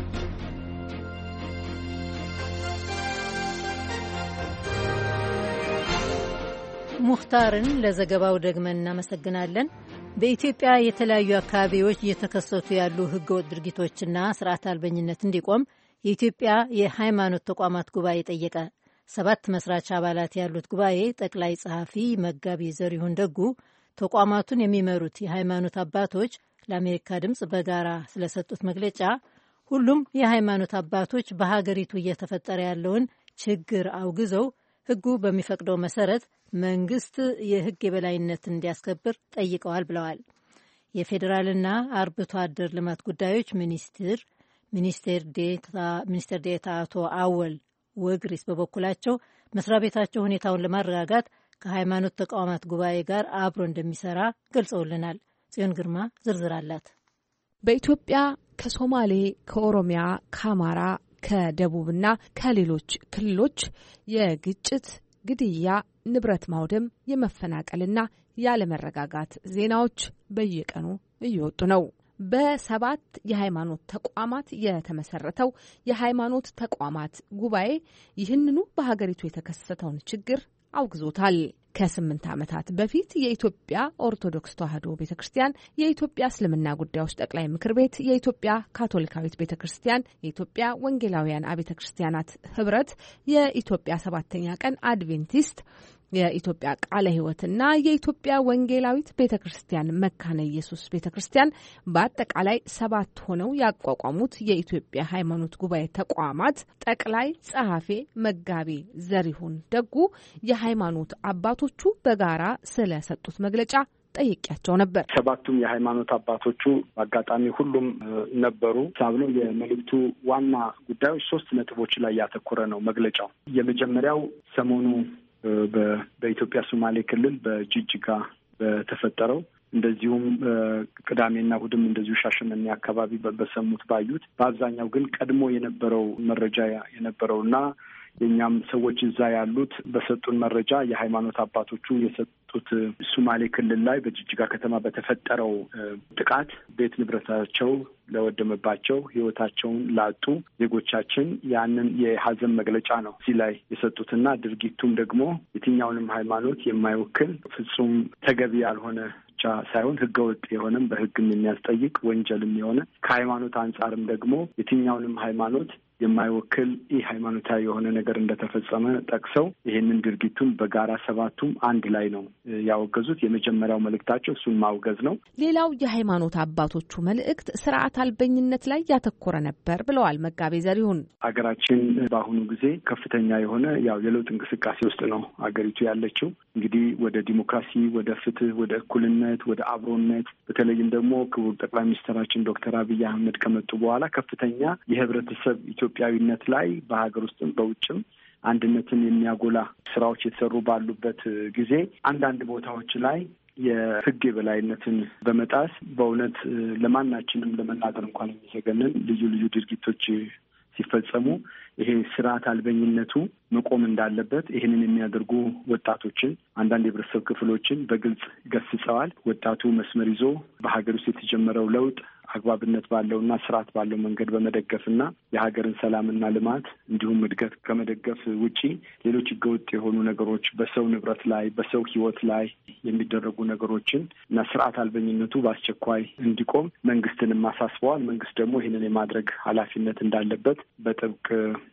[SPEAKER 2] ሙክታርን ለዘገባው ደግመን እናመሰግናለን። በኢትዮጵያ የተለያዩ አካባቢዎች እየተከሰቱ ያሉ ህገወጥ ድርጊቶችና ስርዓት አልበኝነት እንዲቆም የኢትዮጵያ የሃይማኖት ተቋማት ጉባኤ ጠየቀ። 7 መስራች አባላት ያሉት ጉባኤ ጠቅላይ ጸሐፊ መጋቢ ዘሪሁን ደጉ ተቋማቱን የሚመሩት የሃይማኖት አባቶች ለአሜሪካ ድምፅ በጋራ ስለሰጡት መግለጫ ሁሉም የሃይማኖት አባቶች በሀገሪቱ እየተፈጠረ ያለውን ችግር አውግዘው ህጉ በሚፈቅደው መሰረት መንግስት የህግ የበላይነትን እንዲያስከብር ጠይቀዋል ብለዋል። የፌዴራልና አርብቶ አደር ልማት ጉዳዮች ሚኒስቴር ዴኤታ አቶ አወል ወግሪስ በበኩላቸው መስሪያ ቤታቸው ሁኔታውን ለማረጋጋት ከሃይማኖት ተቋማት ጉባኤ ጋር አብሮ እንደሚሰራ ገልጸውልናል። ጽዮን ግርማ ዝርዝር አላት።
[SPEAKER 19] በኢትዮጵያ ከሶማሌ፣ ከኦሮሚያ፣ ከአማራ፣ ከደቡብና ከሌሎች ክልሎች የግጭት፣ ግድያ፣ ንብረት ማውደም፣ የመፈናቀልና ያለመረጋጋት ዜናዎች በየቀኑ እየወጡ ነው። በ7 የሃይማኖት ተቋማት የተመሰረተው የሃይማኖት ተቋማት ጉባኤ ይህንኑ በሀገሪቱ የተከሰተውን ችግር አውግዞታል። ከ8 ዓመታት በፊት የኢትዮጵያ ኦርቶዶክስ ተዋሕዶ ቤተክርስቲያን፣ የኢትዮጵያ እስልምና ጉዳዮች ጠቅላይ ምክር ቤት፣ የኢትዮጵያ ካቶሊካዊት ቤተክርስቲያን፣ የኢትዮጵያ ወንጌላውያን አብያተ ክርስቲያናት ህብረት፣ የኢትዮጵያ 7ኛ ቀን አድቬንቲስት፣ የኢትዮጵያ ቃለ ሕይወትና የኢትዮጵያ ወንጌላዊት ቤተክርስቲያን መካነ ኢየሱስ ቤተክርስቲያን በአጠቃላይ 7 ሆነው ያቋቋሙት የኢትዮጵያ ሃይማኖት ጉባኤ ተቋማት ጠቅላይ ጸሐፌ መጋቤ ዘሪሁን ደጉ የሃይማኖት አባቶቹ በጋራ ስለሰጡት መግለጫ ጠይቄያቸው ነበር።
[SPEAKER 4] 7ቱም የሃይማኖት አባቶቹ አጋጣሚ ሁሉም ነበሩ። ሳብነው የመልእክቱ ዋና ጉዳዮች 3 ነጥቦች ላይ ያተኮረ ነው መግለጫው። የመጀመሪያው ሰሞኑ በኢትዮጵያ ሶማሌ ክልል በጅጅጋ በተፈጠረው እንደዚሁም ቅዳሜና እሑድም እንደዚሁ ሻሸመኔ አካባቢ በሰሙት ባዩት በአብዛኛው ግን ቀድሞ የነበረው መረጃ የነበረውና የኛም ሰዎች እዛ ያሉት በሰጡን መረጃ የሃይማኖት አባቶቹ የሰጡት ሶማሌ ክልል ላይ በጅጅጋ ከተማ በተፈጠረው ጥቃት ቤት ንብረታቸው ለወደመባቸው ሕይወታቸውን ላጡ ዜጎቻችን ያንን የሀዘን መግለጫ ነው እዚህ ላይ የሰጡትና ድርጊቱም ደግሞ የትኛውንም ሃይማኖት የማይወክል ፍጹም ተገቢ ያልሆነ ብቻ ሳይሆን ሕገወጥ የሆነም በሕግም የሚያስጠይቅ ወንጀልም የሆነ ከሃይማኖት አንጻርም ደግሞ የትኛውንም ሃይማኖት የማይወክል ይህ ሃይማኖታዊ የሆነ ነገር እንደተፈጸመ ጠቅሰው ይህንን ድርጊቱን በጋራ 7ቱም አንድ ላይ ነው ያወገዙት። የመጀመሪያው መልእክታቸው እሱን ማውገዝ ነው።
[SPEAKER 19] ሌላው የሃይማኖት አባቶቹ መልእክት ስርዓት አልበኝነት ላይ ያተኮረ ነበር ብለዋል መጋቤ ዘሪሁን።
[SPEAKER 4] ሀገራችን በአሁኑ ጊዜ ከፍተኛ የሆነ የለውጥ እንቅስቃሴ ውስጥ ነው ሀገሪቱ ያለችው። እንግዲህ ወደ ዲሞክራሲ፣ ወደ ፍትህ፣ ወደ እኩልነት፣ ወደ አብሮነት በተለይም ደግሞ ክቡር ጠቅላይ ሚኒስትራችን ዶክተር አብይ አህመድ ከመጡ በኋላ ከፍተኛ የህብረተሰብ ኢትዮጵያዊነት ላይ በሀገር ውስጥም በውጭም አንድነትን የሚያጎላ ስራዎች የተሰሩ ባሉበት ጊዜ አንዳንድ ቦታዎች ላይ የህግ የበላይነትን በመጣስ በእውነት ለማናችንም ለመናገር እንኳን የሚዘገንን ልዩ ልዩ ድርጊቶች ሲፈጸሙ ይሄ ስርዓት አልበኝነቱ መቆም እንዳለበት ይህንን የሚያደርጉ ወጣቶችን አንዳንድ የህብረተሰብ ክፍሎችን በግልጽ ገስጸዋል። ወጣቱ መስመር ይዞ በሀገር ውስጥ የተጀመረው ለውጥ አግባብነት ባለውና ስርዓት ባለው መንገድ በመደገፍና የሀገርን ሰላምና ልማት እንዲሁም እድገት ከመደገፍ ውጪ ሌሎች ህገወጥ የሆኑ ነገሮች በሰው ንብረት ላይ በሰው ህይወት ላይ የሚደረጉ ነገሮችን እና ስርዓት አልበኝነቱ በአስቸኳይ እንዲቆም መንግስትንም አሳስበዋል። መንግስት ደግሞ ይህንን የማድረግ ኃላፊነት እንዳለበት በጥብቅ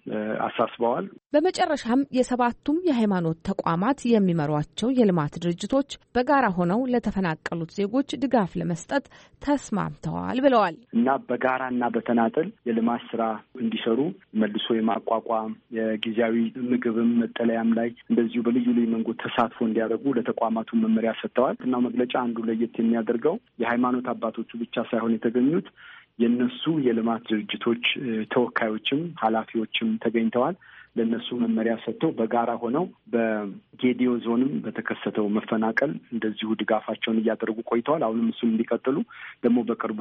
[SPEAKER 4] አሳስበዋል።
[SPEAKER 19] በመጨረሻም የ7ቱም የሃይማኖት ተቋማት የሚመሯቸው የልማት ድርጅቶች በጋራ ሆነው ለተፈናቀሉት ዜጎች ድጋፍ ለመስጠት ተስማምተዋል ብለዋል።
[SPEAKER 4] እና በጋራና በተናጠል የልማት ስራ እንዲሰሩ መልሶ የማቋቋም የጊዜያዊ ምግብም መጠለያም ላይ እንደዚሁ በልዩ ልዩ መንገድ ተሳትፎ እንዲያደርጉ ለተቋማቱ መመሪያ ሰጥተዋል። እና መግለጫ አንዱ ለየት የሚያደርገው የሃይማኖት አባቶቹ ብቻ ሳይሆን የተገኙት የነሱ የልማት ድርጅቶች ተወካዮችም ኃላፊዎችም ተገኝተዋል። ለነሱ መመሪያ ሰጥተው በጋራ ሆነው በጌዲዮ ዞንም በተከሰተው መፈናቀል እንደዚሁ ድጋፋቸውን እያደረጉ ቆይተዋል። አሁንም እሱን እንዲቀጥሉ ደግሞ በቅርቡ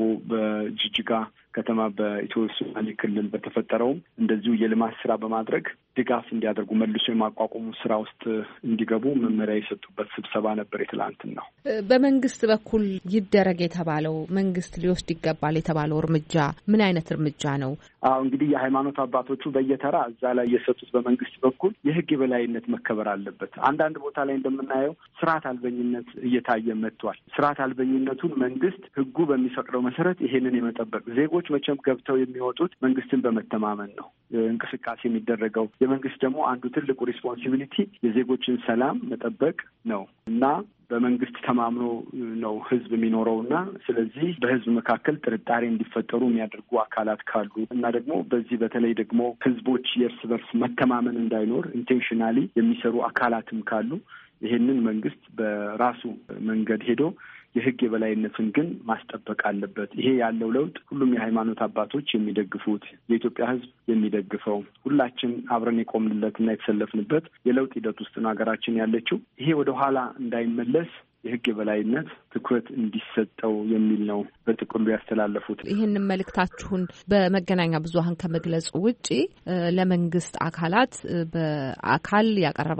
[SPEAKER 4] በጅጅጋ ከተማ በኢትዮ ሶማሌ ክልል በተፈጠረውም እንደዚሁ የልማት ስራ በማድረግ ድጋፍ እንዲያደርጉ መልሶ የማቋቋሙ ስራ ውስጥ እንዲገቡ መመሪያ የሰጡበት ስብሰባ ነበር የትላንትናው።
[SPEAKER 19] በመንግስት በኩል ይደረግ የተባለው መንግስት ሊወስድ ይገባል የተባለው እርምጃ ምን አይነት እርምጃ ነው?
[SPEAKER 4] እንግዲህ የሃይማኖት አባቶቹ በየተራ እዛ ላይ የሰጡት በመንግስት በኩል የህግ የበላይነት መከበር አለበት። አንዳንድ ቦታ ላይ እንደምናየው ስርዓት አልበኝነት እየታየ መጥቷል። ስርዓት አልበኝነቱን መንግስት ህጉ በሚፈቅደው መሰረት ይሄንን የመጠበቅ ዜጎች መቼም ገብተው የሚወጡት መንግስትን በመተማመን ነው እንቅስቃሴ የሚደረገው። የመንግስት ደግሞ አንዱ ትልቁ ሪስፖንሲቢሊቲ የዜጎችን ሰላም መጠበቅ ነው እና በመንግስት ተማምኖ ነው ህዝብ የሚኖረውና ስለዚህ በህዝብ መካከል ጥርጣሬ እንዲፈጠሩ የሚያደርጉ አካላት ካሉ እና ደግሞ በዚህ በተለይ ደግሞ ህዝቦች የእርስ በርስ መተማመን እንዳይኖር ኢንቴንሽናሊ የሚሰሩ አካላትም ካሉ ይሄንን መንግስት በራሱ መንገድ ሄዶ የህግ የበላይነትን ግን ማስጠበቅ አለበት። ይሄ ያለው ለውጥ ሁሉም የሃይማኖት አባቶች የሚደግፉት የኢትዮጵያ ህዝብ የሚደግፈው ሁላችን አብረን የቆምንለትና የተሰለፍንበት የለውጥ ሂደት ውስጥ ነው ሀገራችን ያለችው። ይሄ ወደ ኋላ እንዳይመለስ የህግ የበላይነት ትኩረት እንዲሰጠው የሚል ነው በጥቅሉ ያስተላለፉት።
[SPEAKER 19] ይህንን መልእክታችሁን በመገናኛ ብዙኃን ከመግለጹ ውጪ ለመንግስት አካላት በአካል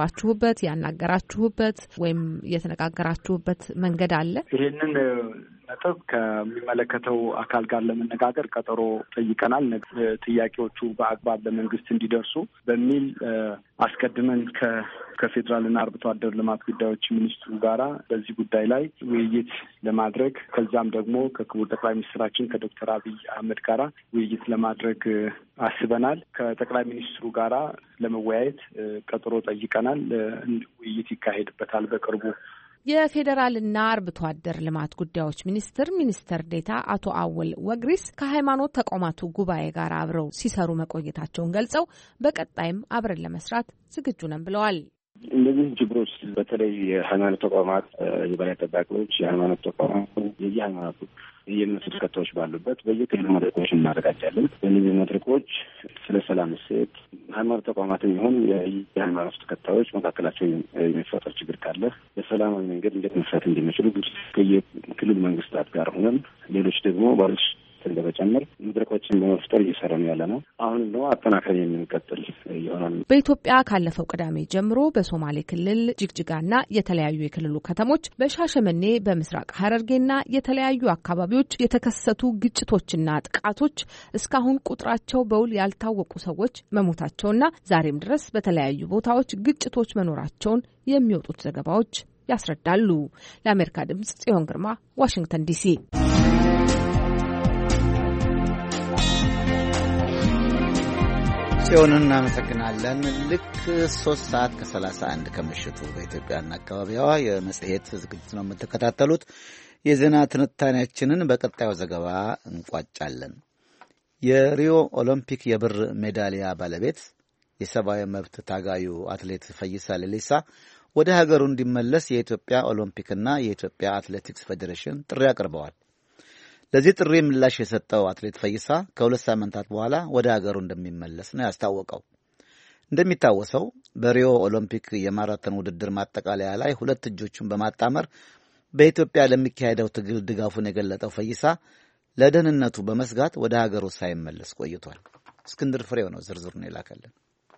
[SPEAKER 19] ያቀረባችሁበት ያናገራችሁበት ወይም የተነጋገራችሁበት መንገድ አለ?
[SPEAKER 4] ይህንን ነጥብ ከሚመለከተው አካል ጋር ለመነጋገር ቀጠሮ ጠይቀናል። ጥያቄዎቹ በአግባብ ለመንግስት እንዲደርሱ በሚል አስቀድመን ከፌዴራልና አርብቶ አደር ልማት ጉዳዮች ሚኒስትሩ ጋራ በዚህ ጉዳይ ላይ ውይይት ለማድረግ ከዛም ደግሞ ከክቡር ጠቅላይ ሚኒስትራችን ከዶክተር አብይ አህመድ ጋራ ውይይት ለማድረግ አስበናል። ከጠቅላይ ሚኒስትሩ ጋራ ለመወያየት ቀጠሮ ጠይቀናል። ውይይት ይካሄድበታል በቅርቡ።
[SPEAKER 19] የፌዴራልና አርብቶ አደር ልማት ጉዳዮች ሚኒስትር ዴኤታ አቶ አወል ወግሪስ ከሃይማኖት ተቋማቱ ጉባኤ ጋር አብረው ሲሰሩ መቆየታቸውን ገልጸው በቀጣይም አብረን ለመስራት ዝግጁ ነን ብለዋል።
[SPEAKER 20] እነዚህ ችግሮች በተለይ የሃይማኖት ተቋማት የበላይ ጠባቂዎች የሃይማኖት ተቋማት የየሃይማኖቱ የእምነቱ ተከታዮች ባሉበት በየክልሉ መድረኮች እናዘጋጃለን። በእነዚህ መድረኮች ስለ ሰላም እሴት ሃይማኖት ተቋማትም ይሁን የሃይማኖት ተከታዮች መካከላቸው የሚፈጠር ችግር ካለ በሰላማዊ መንገድ እንዴት መፍታት እንደሚችሉ ከየክልሉ መንግስታት ጋር ሆነን ሌሎች ደግሞ ባለች በመጨመር መድረኮችን በመፍጠር እየሰራ ነው ያለ ነው። አሁን ነው አጠናክረን የምንቀጥል ይሆናል።
[SPEAKER 19] በኢትዮጵያ ካለፈው ቅዳሜ ጀምሮ በሶማሌ ክልል ጅግጅጋና የተለያዩ የክልሉ ከተሞች በሻሸመኔ በምስራቅ ሐረርጌና የተለያዩ አካባቢዎች የተከሰቱ ግጭቶችና ጥቃቶች እስካሁን ቁጥራቸው በውል ያልታወቁ ሰዎች መሞታቸውና ዛሬም ድረስ በተለያዩ ቦታዎች ግጭቶች መኖራቸውን የሚወጡት ዘገባዎች ያስረዳሉ። ለአሜሪካ ድምጽ ጽዮን ግርማ ዋሽንግተን ዲሲ።
[SPEAKER 1] ጽዮንን እናመሰግናለን። ልክ 3 ሰዓት ከ31 ከምሽቱ በኢትዮጵያና አካባቢዋ የመጽሔት ዝግጅት ነው የምትከታተሉት። የዜና ትንታኔያችንን በቀጣዩ ዘገባ እንቋጫለን። የሪዮ ኦሎምፒክ የብር ሜዳሊያ ባለቤት የሰብአዊ መብት ታጋዩ አትሌት ፈይሳ ሌሊሳ ወደ ሀገሩ እንዲመለስ የኢትዮጵያ ኦሎምፒክና የኢትዮጵያ አትሌቲክስ ፌዴሬሽን ጥሪ አቅርበዋል። ለዚህ ጥሪ ምላሽ የሰጠው አትሌት ፈይሳ ከ2 ሳምንታት በኋላ ወደ ሀገሩ እንደሚመለስ ነው ያስታወቀው። እንደሚታወሰው በሪዮ ኦሎምፒክ የማራቶን ውድድር ማጠቃለያ ላይ 2 እጆቹን በማጣመር በኢትዮጵያ ለሚካሄደው ትግል ድጋፉን የገለጠው ፈይሳ ለደህንነቱ በመስጋት ወደ ሀገሩ ሳይመለስ ቆይቷል። እስክንድር ፍሬው ነው ዝርዝሩን የላከልን።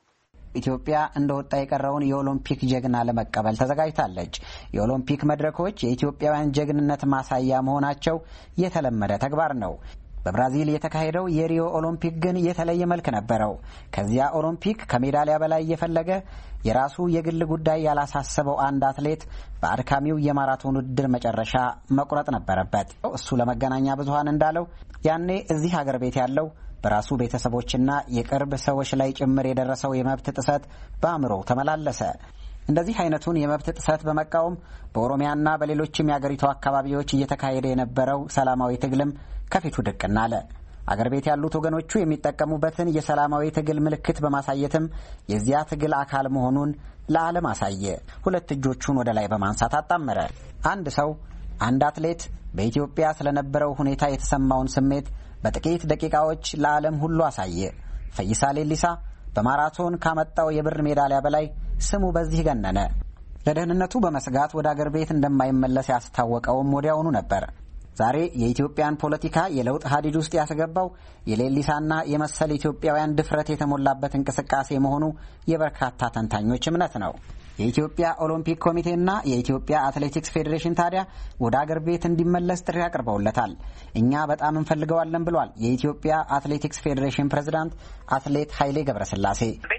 [SPEAKER 21] ኢትዮጵያ እንደወጣ የቀረውን የኦሎምፒክ ጀግና ለመቀበል ተዘጋጅታለች። የኦሎምፒክ መድረኮች የኢትዮጵያውያን ጀግንነት ማሳያ መሆናቸው የተለመደ ተግባር ነው። በብራዚል የተካሄደው የሪዮ ኦሎምፒክ ግን የተለየ መልክ ነበረው። ከዚያ ኦሎምፒክ ከሜዳሊያ በላይ እየፈለገ የራሱ የግል ጉዳይ ያላሳሰበው አንድ አትሌት በአድካሚው የማራቶን ውድድር መጨረሻ መቁረጥ ነበረበት። እሱ ለመገናኛ ብዙሃን እንዳለው ያኔ እዚህ ሀገር ቤት ያለው በራሱ ቤተሰቦችና የቅርብ ሰዎች ላይ ጭምር የደረሰው የመብት ጥሰት በአእምሮው ተመላለሰ። እንደዚህ አይነቱን የመብት ጥሰት በመቃወም በኦሮሚያና በሌሎችም የአገሪቱ አካባቢዎች እየተካሄደ የነበረው ሰላማዊ ትግልም ከፊቱ ድቅና አለ። አገር ቤት ያሉት ወገኖቹ የሚጠቀሙበትን የሰላማዊ ትግል ምልክት በማሳየትም የዚያ ትግል አካል መሆኑን ለዓለም አሳየ። 2 እጆቹን ወደ ላይ በማንሳት አጣመረ። አንድ ሰው፣ አንድ አትሌት በኢትዮጵያ ስለነበረው ሁኔታ የተሰማውን ስሜት በጥቂት ደቂቃዎች ለዓለም ሁሉ አሳየ። ፈይሳ ሌሊሳ በማራቶን ካመጣው የብር ሜዳሊያ በላይ ስሙ በዚህ ገነነ። ለደህንነቱ በመስጋት ወደ አገር ቤት እንደማይመለስ ያስታወቀውም ወዲያውኑ ነበር። ዛሬ የኢትዮጵያን ፖለቲካ የለውጥ ሀዲድ ውስጥ ያስገባው የሌሊሳና የመሰል ኢትዮጵያውያን ድፍረት የተሞላበት እንቅስቃሴ መሆኑ የበርካታ ተንታኞች እምነት ነው። የኢትዮጵያ ኦሎምፒክ ኮሚቴና የኢትዮጵያ አትሌቲክስ ፌዴሬሽን ታዲያ ወደ አገር ቤት እንዲመለስ ጥሪ አቅርበውለታል። እኛ በጣም እንፈልገዋለን ብሏል የኢትዮጵያ አትሌቲክስ ፌዴሬሽን ፕሬዝዳንት አትሌት ኃይሌ ገብረስላሴ።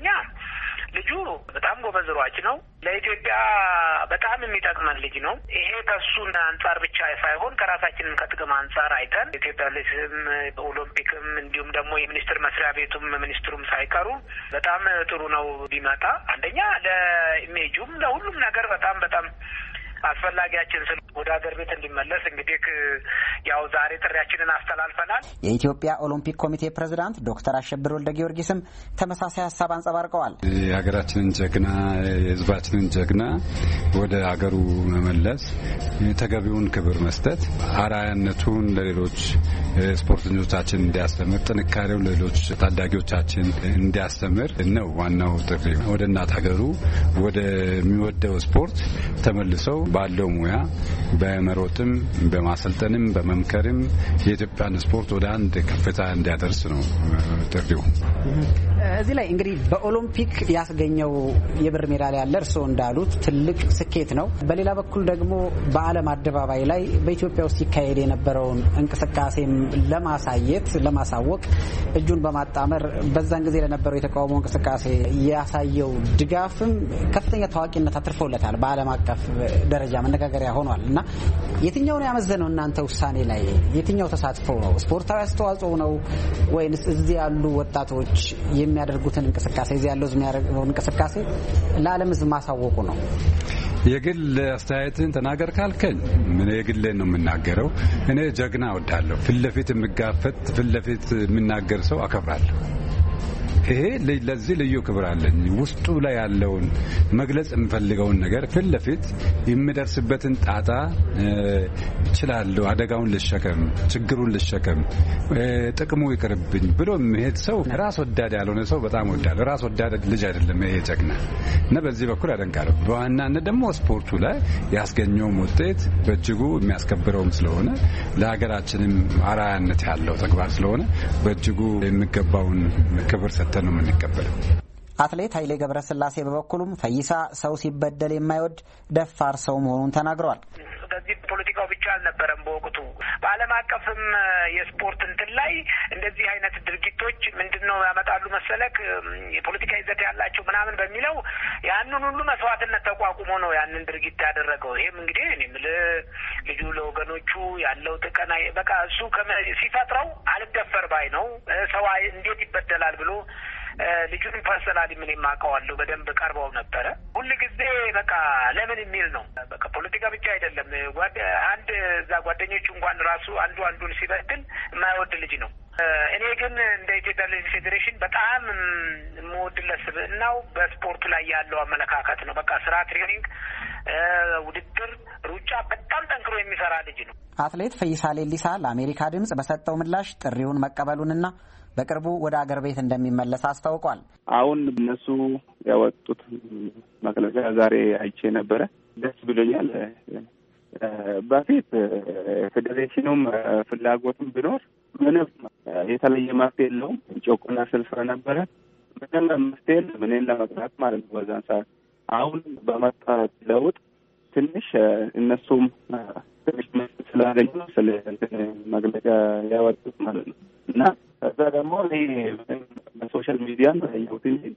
[SPEAKER 22] ልጁ በጣም ጎበዝ ሯጭ ነው። ለኢትዮጵያ በጣም የሚጠቅመን ልጅ ነው። ይሄ ከሱ አንጻር ብቻ ሳይሆን ከራሳችንም ከጥቅም አንጻር አይተን ኢትዮጵያ ልስም በኦሎምፒክም እንዲሁም ደግሞ የሚኒስቴር መስሪያ ቤቱም ሚኒስትሩም ሳይቀሩ በጣም ጥሩ ነው ቢመጣ። አንደኛ ለኢሜጁም ለሁሉም ነገር በጣም አስፈላጊያችን ስለ ወደ ሀገር ቤት እንዲመለስ እንግዲህ ያው ዛሬ ጥሪያችንን አስተላልፈናል።
[SPEAKER 21] የኢትዮጵያ ኦሎምፒክ ኮሚቴ ፕሬዝዳንት ዶክተር አሸብር ወልደ ጊዮርጊስም ተመሳሳይ ሀሳብ አንጸባርቀዋል።
[SPEAKER 23] የሀገራችንን ጀግና የሕዝባችንን ጀግና ወደ ሀገሩ መመለስ፣ ተገቢውን ክብር መስጠት፣ አርአያነቱን ለሌሎች ስፖርተኞቻችን እንዲያስተምር፣ ጥንካሬው ለሌሎች ታዳጊዎቻችን እንዲያስተምር ነው ዋናው ጥሪ። ወደ እናት ሀገሩ ወደሚወደው ስፖርት ተመልሰው ባለው ሙያ በመሮጥም በማሰልጠንም በመምከርም የኢትዮጵያን ስፖርት ወደ አንድ ከፍታ እንዲያደርስ ነው ጥሪው።
[SPEAKER 21] እዚህ ላይ እንግዲህ በኦሎምፒክ ያስገኘው የብር ሜዳሊያ ያለ እርስዎ እንዳሉት ትልቅ ስኬት ነው። በሌላ በኩል ደግሞ በዓለም አደባባይ ላይ በኢትዮጵያ ውስጥ ይካሄድ የነበረውን እንቅስቃሴም ለማሳየት ለማሳወቅ እጁን በማጣመር በዛን ጊዜ ለነበረው የተቃውሞ እንቅስቃሴ ያሳየው ድጋፍም ከፍተኛ ታዋቂነት አትርፎለታል። በዓለም አቀፍ ደረጃ መነጋገሪያ ሆኗል እና የትኛው ነው ያመዘነው እናንተ ውሳኔ ላይ? የትኛው ተሳትፎ ነው? ስፖርታዊ አስተዋጽኦ ነው ወይንስ እዚህ ያሉ ወጣቶች የሚያደርጉትን እንቅስቃሴ እዚህ ያለው የሚያደርገውን እንቅስቃሴ ለዓለም ሕዝብ ማሳወቁ ነው?
[SPEAKER 23] የግል አስተያየትን ተናገር ካልከኝ ምን የግሌን ነው የምናገረው። እኔ ጀግና እወዳለሁ። ፊት ለፊት የምጋፈጥ ፊት ለፊት የምናገር ሰው አከብራለሁ። ይሄ ለዚህ ልዩ ክብር አለኝ። ውስጡ ላይ ያለውን መግለጽ የምፈልገውን ነገር ፊት ለፊት የሚደርስበትን ጣጣ እችላለሁ፣ አደጋውን ልሸከም፣ ችግሩን ልሸከም፣ ጥቅሙ ይቅርብኝ ብሎ የሚሄድ ሰው ራስ ወዳድ ያልሆነ ሰው በጣም ወዳለሁ። ራስ ወዳድ ልጅ አይደለም ይሄ ጀግና እና በዚህ በኩል አደንቃለሁ። በዋናነት ደግሞ ስፖርቱ ላይ ያስገኘውም ውጤት በእጅጉ የሚያስከብረውም ስለሆነ ለሀገራችንም አርአያነት ያለው ተግባር ስለሆነ በእጅጉ የሚገባውን ክብር ሰጥተን ነው የምንቀበለው።
[SPEAKER 21] አትሌት ኃይሌ ገብረስላሴ በበኩሉም ፈይሳ ሰው ሲበደል የማይወድ ደፋር ሰው መሆኑን ተናግረዋል።
[SPEAKER 22] በዚህ ፖለቲካው ብቻ አልነበረም። በወቅቱ በዓለም አቀፍም የስፖርት እንትን ላይ እንደዚህ አይነት ድርጊቶች ምንድነው ያመጣሉ መሰለክ የፖለቲካ ይዘት ያላቸው ምናምን በሚለው ያንን ሁሉ መስዋዕትነት ተቋቁሞ ነው ያንን ድርጊት ያደረገው። ይሄም እንግዲህ እኔ የምልህ ልጁ ለወገኖቹ ያለው ጥቀና በቃ እሱ ሲፈጥረው አልደፈር ባይ ነው። ሰው እንዴት ይበደላል ብሎ ልጁን ፐርሰናሊ ምን የማውቀዋለሁ በደንብ ቀርበው ነበረ። ሁሉ ጊዜ በቃ ለምን የሚል ነው። በቃ ፖለቲካ ብቻ አይደለም። አንድ እዛ ጓደኞቹ እንኳን ራሱ አንዱን ሲበድል የማይወድ ልጅ ነው። እኔ ግን እንደ ኢትዮጵያ አትሌቲክስ ፌዴሬሽን በጣም የምወድለት ስብዕናው በስፖርቱ ላይ ያለው አመለካከት ነው። በቃ ስራ፣ ትሬኒንግ፣ ውድድር፣ ሩጫ በጣም ጠንክሮ የሚሰራ ልጅ ነው።
[SPEAKER 21] አትሌት ፈይሳ ሌሊሳ ለአሜሪካ ድምጽ በሰጠው ምላሽ ጥሪውን መቀበሉንና በቅርቡ ወደ አገር ቤት እንደሚመለስ አስታውቋል።
[SPEAKER 5] አሁን እነሱ ያወጡት መግለጫ ዛሬ አይቼ ነበረ። ደስ ብሎኛል። በፊት ፌዴሬሽኑም ፍላጎትም ቢኖር ምንም የተለየ መፍትሄ የለውም። ጮቁና ስልፍ ነበረ ምንም መፍትሄ ምንን ለመቅራት ማለት ነው በዛን ሰዓት። አሁን በመጣ ለውጥ ትንሽ እነሱም ትንሽ ስላገኙ ስለ መግለጫ ያወጡት ማለት ነው እና ከዛ ደግሞ በሶሻል ሚዲያ ነው ያየሁት እንጂ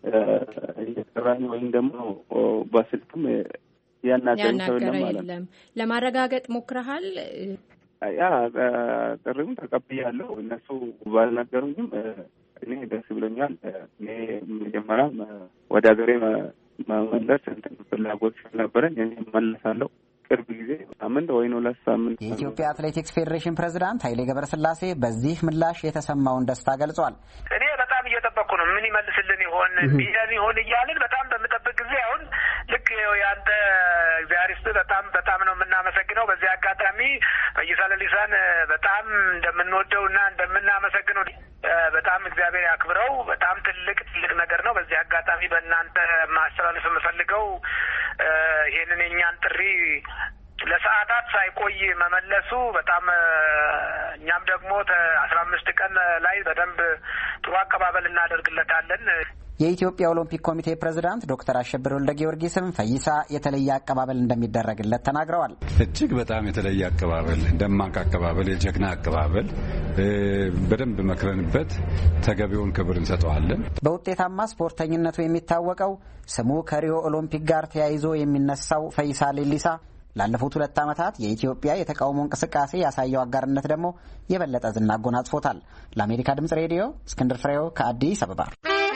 [SPEAKER 5] እየሰራኝ ወይም ደግሞ በስልክም ያናገረኝ ሰው የለም ማለት ነው።
[SPEAKER 6] ለማረጋገጥ ሞክረሃል?
[SPEAKER 5] ያ ጥሪውን ተቀብያለሁ። እነሱ ባልነገሩኝም እኔ ደስ ብሎኛል። እኔ መጀመሪያ ወደ ሀገሬ መመለስ ፍላጎት ስለነበረኝ እኔ እመለሳለሁ። ቅርብ ጊዜ ሳምንት ወይ ነው ለሳምንት።
[SPEAKER 21] የኢትዮጵያ አትሌቲክስ ፌዴሬሽን ፕሬዝዳንት ኃይሌ ገብረስላሴ በዚህ ምላሽ የተሰማውን ደስታ ገልጿል።
[SPEAKER 22] እኔ በጣም እየጠበቅኩ ነው። ምን ይመልስልን ይሆን ይሆን እያልን በጣም በምጠብቅ ጊዜ አሁን ልክ ያንተ እግዚአብሔር ይስጥ በጣም ነው የምናመሰግነው። በዚህ አጋጣሚ ፈይሳ ሌሊሳን በጣም እንደምንወደውና እንደምናመሰግነው በጣም እግዚአብሔር ያክብረው። በጣም ትልቅ ነገር ነው። በዚህ አጋጣሚ በእናንተ ማስተላለፍ የምፈልገው ይሄንን የኛን ጥሪ ለሰዓታት ሳይቆይ መመለሱ በጣም እኛም ደግሞ 15 ቀን ላይ በደንብ ጥሩ አቀባበል እናደርግለታለን።
[SPEAKER 21] የኢትዮጵያ ኦሎምፒክ ኮሚቴ ፕሬዝዳንት ዶክተር አሸብር ወልደ ጊዮርጊስም ፈይሳ የተለየ አቀባበል እንደሚደረግለት ተናግረዋል።
[SPEAKER 23] እጅግ በጣም የተለየ አቀባበል፣ ደማቅ አቀባበል፣ የጀግና አቀባበል በደንብ መክረንበት ተገቢውን ክብር እንሰጠዋለን።
[SPEAKER 21] በውጤታማ ስፖርተኝነቱ የሚታወቀው ስሙ ከሪዮ ኦሎምፒክ ጋር ተያይዞ የሚነሳው ፈይሳ ሌሊሳ ላለፉት 2 ዓመታት የኢትዮጵያ የተቃውሞ እንቅስቃሴ ያሳየው አጋርነት ደግሞ የበለጠ ዝና አጎናጽፎታል። ለአሜሪካ ድምጽ ሬዲዮ እስክንድር ፍሬው ከአዲስ አበባ።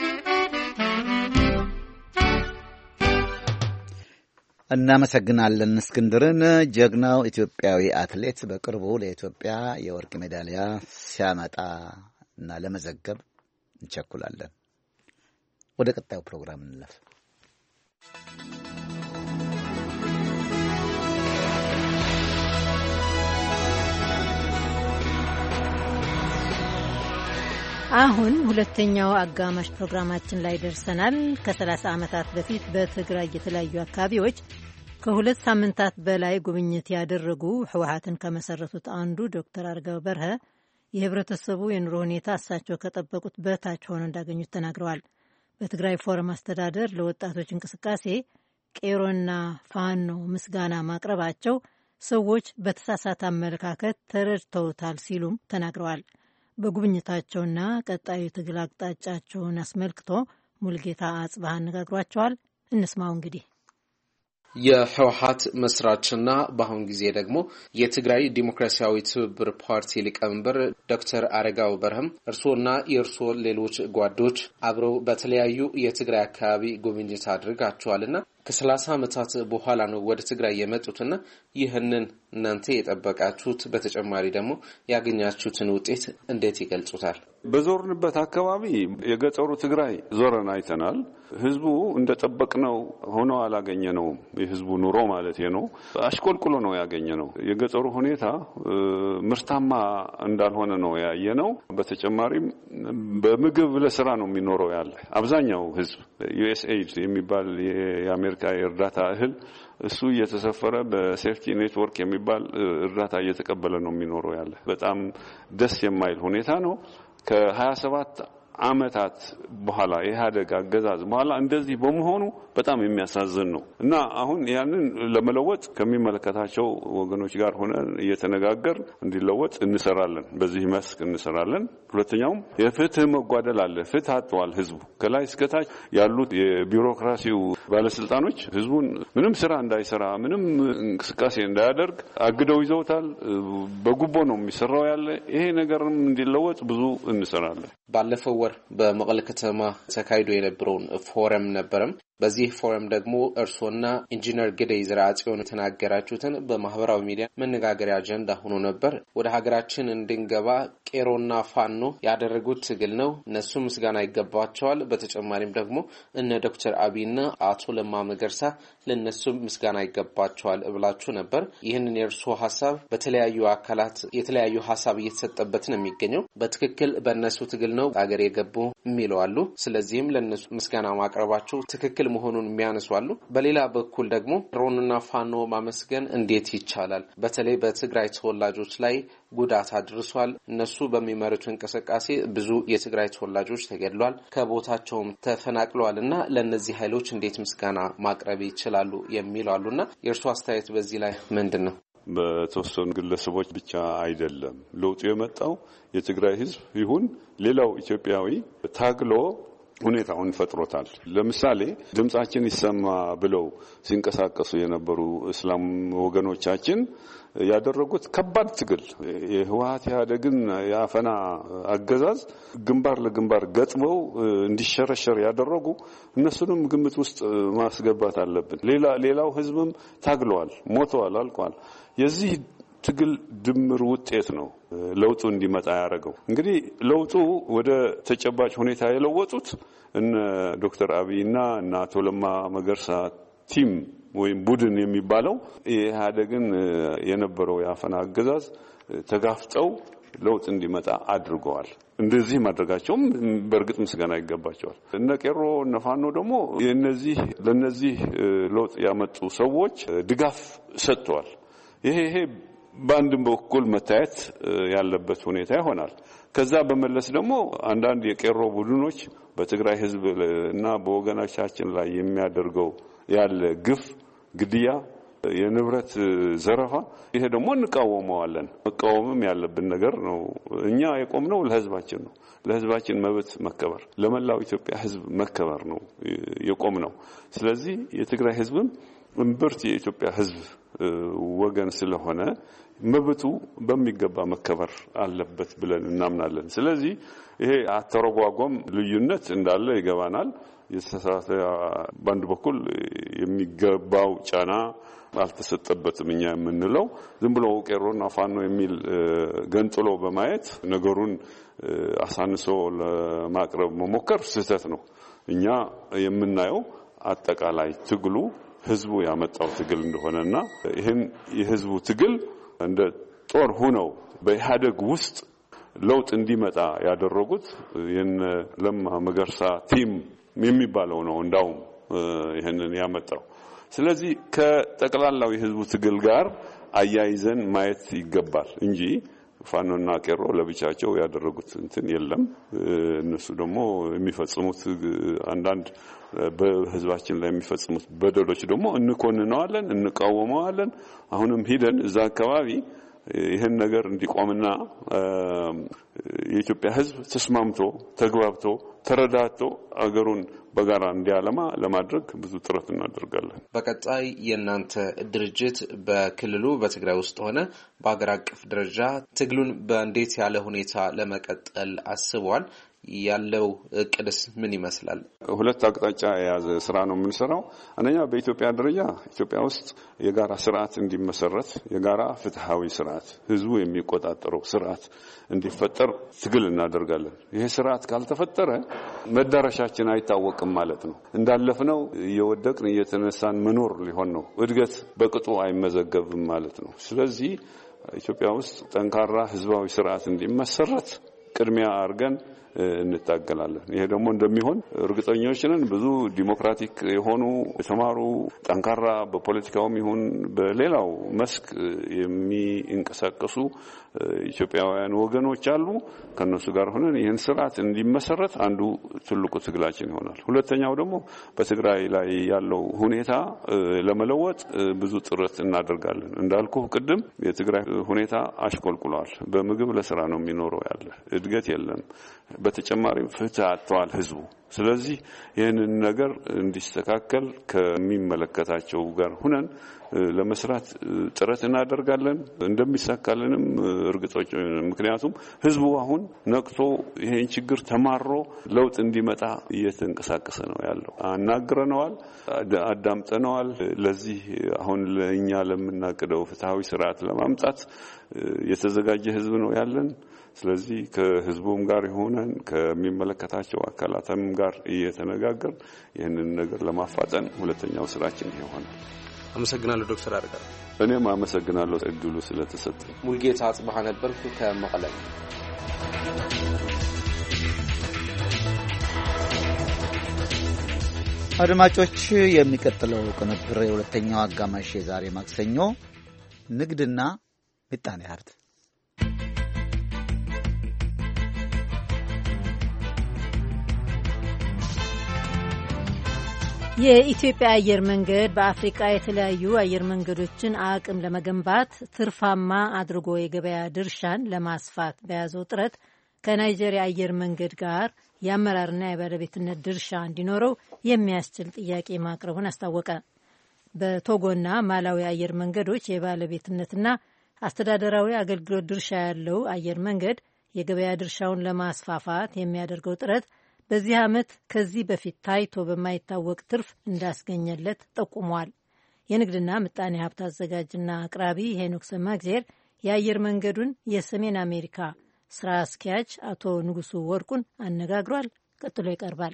[SPEAKER 1] እናመሰግናለን እስክንድርን። ጀግናው ኢትዮጵያዊ አትሌት በቅርቡ ለኢትዮጵያ የወርቅ ሜዳሊያ ሲያመጣ እና ለመዘገብ እንቸኩላለን። ወደ ቀጣዩ ፕሮግራም እንለፍ።
[SPEAKER 2] አሁን ሁለተኛው አጋማሽ ፕሮግራማችን ላይ ደርሰናል። ከ30 ዓመታት በፊት በትግራይ የተለያዩ አካባቢዎች ከሁለት ሳምንታት በላይ ጉብኝት ያደረጉ ህወሓትን ከመሰረቱት አንዱ ዶክተር አረጋዊ በርሀ የህብረተሰቡ የኑሮ ሁኔታ እሳቸው ከጠበቁት በታች ሆኖ እንዳገኙት ተናግረዋል። በትግራይ ፎረም አስተዳደር ለወጣቶች እንቅስቃሴ ቄሮና ፋኖ ምስጋና ማቅረባቸው ሰዎች በተሳሳተ አመለካከት ተረድተውታል ሲሉም ተናግረዋል። በጉብኝታቸውና ቀጣዩ ትግል አቅጣጫቸውን አስመልክቶ ሙልጌታ አጽባህ አነጋግሯቸዋል። እንስማው እንግዲህ።
[SPEAKER 7] የህወሓት መስራችና በአሁን ጊዜ ደግሞ የትግራይ ዲሞክራሲያዊ ትብብር ፓርቲ ሊቀመንበር ዶክተር አረጋዊ በርሀም እርሶና የእርሶ ሌሎች ጓዶች አብረው በተለያዩ የትግራይ አካባቢ ጉብኝት አድርጋቸዋልና ከ30 ዓመታት በኋላ ነው ወደ ትግራይ የመጡትና ይህንን እናንተ የጠበቃችሁት በተጨማሪ ደግሞ ያገኛችሁትን ውጤት እንዴት ይገልጹታል?
[SPEAKER 8] በዞርንበት አካባቢ የገጠሩ ትግራይ ዞረን አይተናል። ህዝቡ እንደጠበቅነው ሆኖ አላገኘነውም። የህዝቡ ኑሮ ማለት ነው አሽቆልቁሎ ነው ያገኘነው። የገጠሩ ሁኔታ ምርታማ እንዳልሆነ ነው ያየነው። በተጨማሪም በምግብ ለስራ ነው የሚኖረው ያለ አብዛኛው ህዝብ USAID የሚባል የአሜሪካ የእርዳታ እህል እሱ እየተሰፈረ በሴፍቲ ኔትወርክ የሚባል እርዳታ እየተቀበለ ነው የሚኖረው ያለ። በጣም ደስ የማይል ሁኔታ ነው። ከ27 ዓመታት በኋላ የኢህአዴግ አገዛዝ በኋላ እንደዚህ በመሆኑ በጣም የሚያሳዝን ነው እና አሁን ያንን ለመለወጥ ከሚመለከታቸው ወገኖች ጋር ሆነን እየተነጋገር እንዲለወጥ እንሰራለን። በዚህ መስክ እንሰራለን። ሁለተኛውም የፍትህ መጓደል አለ። ፍትህ አጥቷል ህዝቡ። ከላይ እስከ ታች ያሉት የቢሮክራሲው ባለስልጣኖች ህዝቡን ምንም ስራ እንዳይሰራ ምንም እንቅስቃሴ እንዳያደርግ አግደው ይዘውታል። በጉቦ ነው የሚሰራው ያለ። ይሄ ነገርም እንዲለወጥ ብዙ እንሰራለን።
[SPEAKER 7] ባለፈው ወር በመቀለ ከተማ ተካሂዶ የነበረውን ፎረም ነበረም። በዚህ ፎረም ደግሞ እርሶና ኢንጂነር ግደይ ዝራጽዮን ተናገራችሁትን በማህበራዊ ሚዲያ መነጋገሪያ አጀንዳ ሆኖ ነበር። ወደ ሀገራችን እንድንገባ ቄሮና ፋኖ ያደረጉት ትግል ነው፣ እነሱ ምስጋና ይገባቸዋል። በተጨማሪም ደግሞ እነ ዶክተር አብይና አቶ ለማ መገርሳ ለነሱ ምስጋና ይገባቸዋል ብላችሁ ነበር። ይህንን የእርሶ ሐሳብ በተለያዩ አካላት የተለያዩ ሐሳብ እየተሰጠበት ነው የሚገኘው። በትክክል በእነሱ ትግል ነው ሀገር የገቡ የሚለዋሉ። ስለዚህም ለነሱ ምስጋና ማቅረባቸው ትክክል መሆኑን የሚያነሷሉ። በሌላ በኩል ደግሞ ቄሮና ፋኖ ማመስገን እንዴት ይቻላል? በተለይ በትግራይ ተወላጆች ላይ ጉዳት አድርሷል። እነሱ በሚመሩት እንቅስቃሴ ብዙ የትግራይ ተወላጆች ተገድሏል፣ ከቦታቸውም ተፈናቅለዋልና ለነዚህ ኃይሎች እንዴት ምስጋና ማቅረብ ይችላሉ የሚሉአሉና የእርሱ አስተያየት በዚህ ላይ ምንድነው?
[SPEAKER 8] በተወሰኑ ግለሰቦች ብቻ አይደለም ለውጡ የመጣው። የትግራይ ህዝብ ይሁን ሌላው ኢትዮጵያዊ ታግሎ ሁኔታውን ፈጥሮታል። ለምሳሌ ድምጻችን ይሰማ ብለው ሲንቀሳቀሱ የነበሩ እስላም ወገኖቻችን ያደረጉት ከባድ ትግል የህወሓት ኢህአዴግን ያፈና አገዛዝ ግንባር ለግንባር ገጥመው እንዲሸረሸር ያደረጉ እነሱንም ግምት ውስጥ ማስገባት አለብን። ሌላው ህዝብም ታግሏል፣ ሞተዋል፣ አልቋል። የዚህ ትግል ድምር ውጤት ነው ለውጡ እንዲመጣ ያደረገው። እንግዲህ ለውጡ ወደ ተጨባጭ ሁኔታ የለወጡት እነ ዶክተር አብይና እና አቶ ለማ መገርሳ ቲም ወይም ቡድን የሚባለው የኢህአዴግን የነበረው ያፈና አገዛዝ ተጋፍጠው ለውጥ እንዲመጣ አድርገዋል። እንደዚህ ማድረጋቸውም በእርግጥ ምስጋና ይገባቸዋል። እነ ቄሮ እነ ፋኖ ደግሞ ለነዚህ ለውጥ ያመጡ ሰዎች ድጋፍ ሰጥተዋል። ይሄ በአንድም በኩል መታየት ያለበት ሁኔታ ይሆናል። ከዛ በመለስ ደግሞ አንዳንድ የቄሮ ቡድኖች በትግራይ ህዝብ እና በወገኖቻችን ላይ የሚያደርገው ያለ ግፍ፣ ግድያ፣ የንብረት ዘረፋ ይሄ ደግሞ እንቃወመዋለን። መቃወምም ያለብን ነገር ነው። እኛ የቆምነው ለህዝባችን ነው። ለህዝባችን መብት መከበር፣ ለመላው ኢትዮጵያ ህዝብ መከበር ነው የቆምነው። ስለዚህ የትግራይ ህዝብም እምብርት የኢትዮጵያ ህዝብ ወገን ስለሆነ መብቱ በሚገባ መከበር አለበት ብለን እናምናለን። ስለዚህ ይሄ አተረጓጎም ልዩነት እንዳለ ይገባናል። የተሳሳተ ባንድ በኩል የሚገባው ጫና አልተሰጠበትም። እኛ የምንለው ዝም ብሎ ቄሮና ፋኖ የሚል ገንጥሎ በማየት ነገሩን አሳንሶ ለማቅረብ መሞከር ስህተት ነው። እኛ የምናየው አጠቃላይ ትግሉ ህዝቡ ያመጣው ትግል እንደሆነና ይሄን የህዝቡ ትግል እንደ ጦር ሆነው በኢህአዴግ ውስጥ ለውጥ እንዲመጣ ያደረጉት የነ ለማ መገርሳ ቲም የሚባለው ነው። እንዳውም ይሄንን ያመጣው ስለዚህ ከጠቅላላው የህዝቡ ትግል ጋር አያይዘን ማየት ይገባል እንጂ ፋኖና ቄሮ ለብቻቸው ያደረጉት እንትን የለም። እነሱ ደግሞ የሚፈጽሙት አንዳንድ በህዝባችን ላይ የሚፈጽሙት በደሎች ደግሞ እንኮንነዋለን፣ እንቃወመዋለን። አሁንም ሂደን እዛ አካባቢ ይሄን ነገር እንዲቆምና የኢትዮጵያ ህዝብ ተስማምቶ ተግባብቶ ተረዳቶ አገሩን በጋራ እንዲያለማ ለማድረግ ብዙ ጥረት እናደርጋለን።
[SPEAKER 7] በቀጣይ የእናንተ ድርጅት በክልሉ በትግራይ ውስጥ ሆነ በአገር አቀፍ ደረጃ ትግሉን በእንዴት ያለ ሁኔታ ለመቀጠል አስቧል? ያለው እቅድስ ምን ይመስላል?
[SPEAKER 8] ሁለት አቅጣጫ የያዘ ስራ ነው የምንሰራው። አንደኛ በኢትዮጵያ ደረጃ ኢትዮጵያ ውስጥ የጋራ ስርዓት እንዲመሰረት፣ የጋራ ፍትሃዊ ስርዓት ህዝቡ የሚቆጣጠረው ስርዓት እንዲፈጠር ትግል እናደርጋለን። ይሄ ስርዓት ካልተፈጠረ መዳረሻችን አይታወቅም ማለት ነው። እንዳለፍነው እየወደቅን እየተነሳን መኖር ሊሆን ነው። እድገት በቅጡ አይመዘገብም ማለት ነው። ስለዚህ ኢትዮጵያ ውስጥ ጠንካራ ህዝባዊ ስርዓት እንዲመሰረት ቅድሚያ አድርገን እንታገላለን። ይሄ ደግሞ እንደሚሆን እርግጠኞች ነን። ብዙ ዲሞክራቲክ የሆኑ የተማሩ ጠንካራ በፖለቲካውም ይሁን በሌላው መስክ የሚንቀሳቀሱ ኢትዮጵያውያን ወገኖች አሉ። ከነሱ ጋር ሆነን ይህን ስርዓት እንዲመሰረት አንዱ ትልቁ ትግላችን ይሆናል። ሁለተኛው ደግሞ በትግራይ ላይ ያለው ሁኔታ ለመለወጥ ብዙ ጥረት እናደርጋለን። እንዳልኩ ቅድም የትግራይ ሁኔታ አሽቆልቁሏል። በምግብ ለስራ ነው የሚኖረው ያለ፣ እድገት የለም። በተጨማሪም ፍትህ አጥቷል ህዝቡ። ስለዚህ ይህንን ነገር እንዲስተካከል ከሚመለከታቸው ጋር ሆነን ለመስራት ጥረት እናደርጋለን። እንደሚሳካልንም እርግጠኞች ነን። ምክንያቱም ህዝቡ አሁን ነቅቶ ይሄን ችግር ተማሮ ለውጥ እንዲመጣ እየተንቀሳቀሰ ነው ያለው። አናግረነዋል፣ አዳምጠነዋል። ለዚህ አሁን ለኛ ለምናቅደው ፍትሃዊ ስርዓት ለማምጣት የተዘጋጀ ህዝብ ነው ያለን። ስለዚህ ከህዝቡም ጋር ሆነን ከሚመለከታቸው አካላትም ጋር እየተነጋገር ይህንን ነገር ለማፋጠን ሁለተኛው ስራችን ይሆናል።
[SPEAKER 7] አመሰግናለሁ ዶክተር አረጋ።
[SPEAKER 8] እኔም አመሰግናለሁ እድሉ ስለተሰጠኝ።
[SPEAKER 7] ሙልጌታ አጽባህ ነበርኩ ከመቀለ።
[SPEAKER 1] አድማጮች፣ የሚቀጥለው ቅንብር የሁለተኛው አጋማሽ የዛሬ ማክሰኞ ንግድና ምጣኔ ሀብት
[SPEAKER 2] የኢትዮጵያ አየር መንገድ በአፍሪካ የተለያዩ አየር መንገዶችን አቅም ለመገንባት ትርፋማ አድርጎ የገበያ ድርሻን ለማስፋት በያዘው ጥረት ከናይጄሪያ አየር መንገድ ጋር የአመራርና የባለቤትነት ድርሻ እንዲኖረው የሚያስችል ጥያቄ ማቅረቡን አስታወቀ። በቶጎና ማላዊ አየር መንገዶች የባለቤትነትና አስተዳደራዊ አገልግሎት ድርሻ ያለው አየር መንገድ የገበያ ድርሻውን ለማስፋፋት የሚያደርገው ጥረት በዚህ ዓመት ከዚህ በፊት ታይቶ በማይታወቅ ትርፍ እንዳስገኘለት ጠቁሟል። የንግድና ምጣኔ ሀብት አዘጋጅና አቅራቢ ሄኖክ ሰማግዜር የአየር መንገዱን የሰሜን አሜሪካ ስራ አስኪያጅ አቶ ንጉሱ ወርቁን አነጋግሯል። ቀጥሎ ይቀርባል።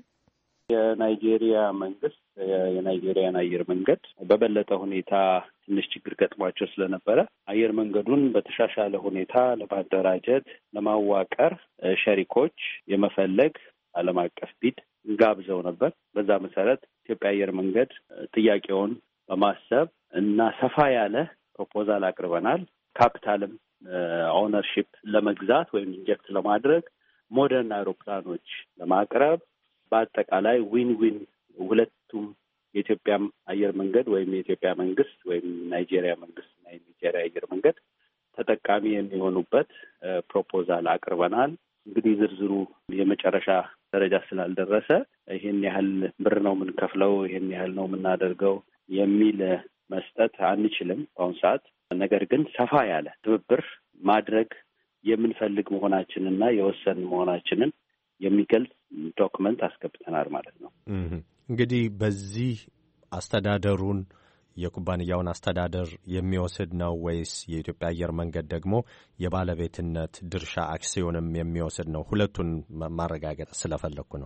[SPEAKER 3] የናይጄሪያ መንግስት የናይጄሪያን አየር መንገድ በበለጠ ሁኔታ ትንሽ ችግር ገጥሟቸው ስለነበረ አየር መንገዱን በተሻሻለ ሁኔታ ለማደራጀት፣ ለማዋቀር ሸሪኮች የመፈለግ ዓለም አቀፍ ቢድ ጋብዘው ነበር። በዛ መሰረት ኢትዮጵያ አየር መንገድ ጥያቄውን በማሰብ እና ሰፋ ያለ ፕሮፖዛል አቅርበናል። ካፒታልም ኦነርሺፕ ለመግዛት ወይም ኢንጀክት ለማድረግ ሞደርን አውሮፕላኖች ለማቅረብ በአጠቃላይ ዊን ዊን ሁለቱም የኢትዮጵያም አየር መንገድ ወይም የኢትዮጵያ መንግስት ወይም ናይጄሪያ መንግስት እና የናይጄሪያ አየር መንገድ ተጠቃሚ የሚሆኑበት ፕሮፖዛል አቅርበናል። እንግዲህ ዝርዝሩ የመጨረሻ ደረጃ ስላልደረሰ ይሄን ያህል ብር ነው የምንከፍለው፣ ይሄን ያህል ነው የምናደርገው የሚል መስጠት አንችልም በአሁኑ ሰዓት። ነገር ግን ሰፋ ያለ ትብብር ማድረግ የምንፈልግ መሆናችንና የወሰን መሆናችንን የሚገልጽ ዶክመንት አስገብተናል ማለት ነው።
[SPEAKER 11] እንግዲህ በዚህ አስተዳደሩን የኩባንያውን አስተዳደር የሚወስድ ነው ወይስ የኢትዮጵያ አየር መንገድ ደግሞ የባለቤትነት ድርሻ አክሲዮንም የሚወስድ ነው? ሁለቱን ማረጋገጥ ስለፈለኩ ነው።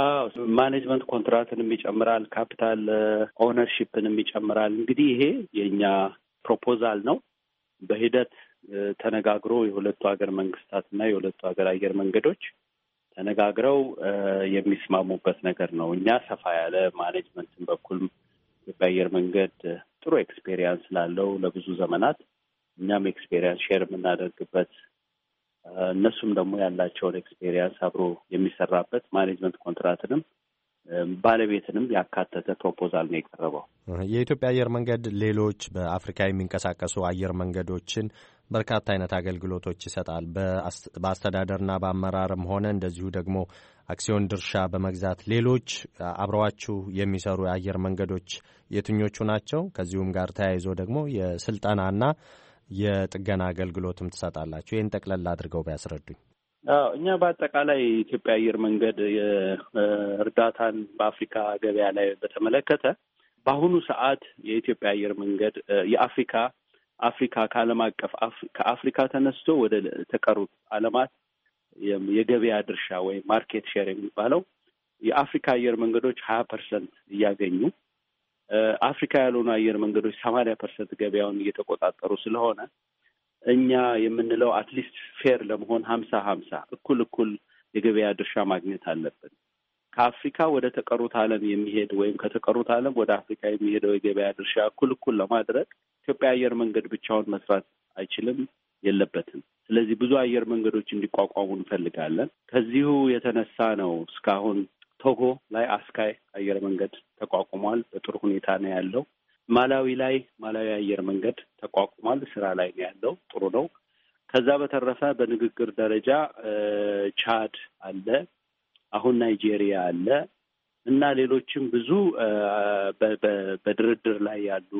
[SPEAKER 3] ማኔጅመንት ኮንትራክትንም ይጨምራል፣ ካፒታል ኦነርሺፕንም ይጨምራል። እንግዲህ ይሄ የእኛ ፕሮፖዛል ነው። በሂደት ተነጋግሮ የሁለቱ ሀገር መንግስታትና የሁለቱ ሀገር አየር መንገዶች ተነጋግረው የሚስማሙበት ነገር ነው። እኛ ሰፋ ያለ ማኔጅመንትን በኩል የኢትዮጵያ አየር መንገድ ጥሩ ኤክስፔሪየንስ ስላለው ለብዙ ዘመናት እኛም ኤክስፔሪየንስ ሼር የምናደርግበት እነሱም ደግሞ ያላቸውን ኤክስፔሪየንስ አብሮ የሚሰራበት ማኔጅመንት ኮንትራክትንም ባለቤትንም ያካተተ ፕሮፖዛል ነው የቀረበው።
[SPEAKER 11] የኢትዮጵያ አየር መንገድ ሌሎች በአፍሪካ የሚንቀሳቀሱ አየር መንገዶችን በርካታ አይነት አገልግሎቶች ይሰጣል። በአስተዳደርና በአመራርም ሆነ እንደዚሁ ደግሞ አክሲዮን ድርሻ በመግዛት ሌሎች አብረዋችሁ የሚሰሩ የአየር መንገዶች የትኞቹ ናቸው? ከዚሁም ጋር ተያይዞ ደግሞ የስልጠናና የጥገና አገልግሎትም ትሰጣላችሁ። ይህን ጠቅለል አድርገው ቢያስረዱኝ።
[SPEAKER 3] እኛ በአጠቃላይ የኢትዮጵያ አየር መንገድ እርዳታን በአፍሪካ ገበያ ላይ በተመለከተ በአሁኑ ሰዓት የኢትዮጵያ አየር መንገድ አፍሪካ ከዓለም አቀፍ ከአፍሪካ ተነስቶ ወደ ተቀሩት ዓለማት የገበያ ድርሻ ወይም ማርኬት ሼር የሚባለው የአፍሪካ አየር መንገዶች 20% እያገኙ አፍሪካ ያልሆኑ አየር መንገዶች 80% ገበያውን እየተቆጣጠሩ ስለሆነ እኛ የምንለው አትሊስት ፌር ለመሆን 50-50 እኩል የገበያ ድርሻ ማግኘት አለብን። ከአፍሪካ ወደ ተቀሩት ዓለም የሚሄድ ወይም ከተቀሩት ዓለም ወደ አፍሪካ የሚሄደው የገበያ ድርሻ እኩል ለማድረግ ኢትዮጵያ አየር መንገድ ብቻውን መስራት አይችልም፣ የለበትም። ስለዚህ ብዙ አየር መንገዶች እንዲቋቋሙ እንፈልጋለን። ከዚሁ የተነሳ ነው እስካሁን ቶጎ ላይ አስካይ አየር መንገድ ተቋቁሟል። በጥሩ ሁኔታ ነው ያለው። ማላዊ አየር መንገድ ተቋቁሟል። ስራ ላይ ነው ያለው። ጥሩ ነው። ከዛ በተረፈ በንግግር ደረጃ ቻድ አለ፣ አሁን ናይጄሪያ አለ እና ሌሎችም ብዙ በድርድር ላይ ያሉ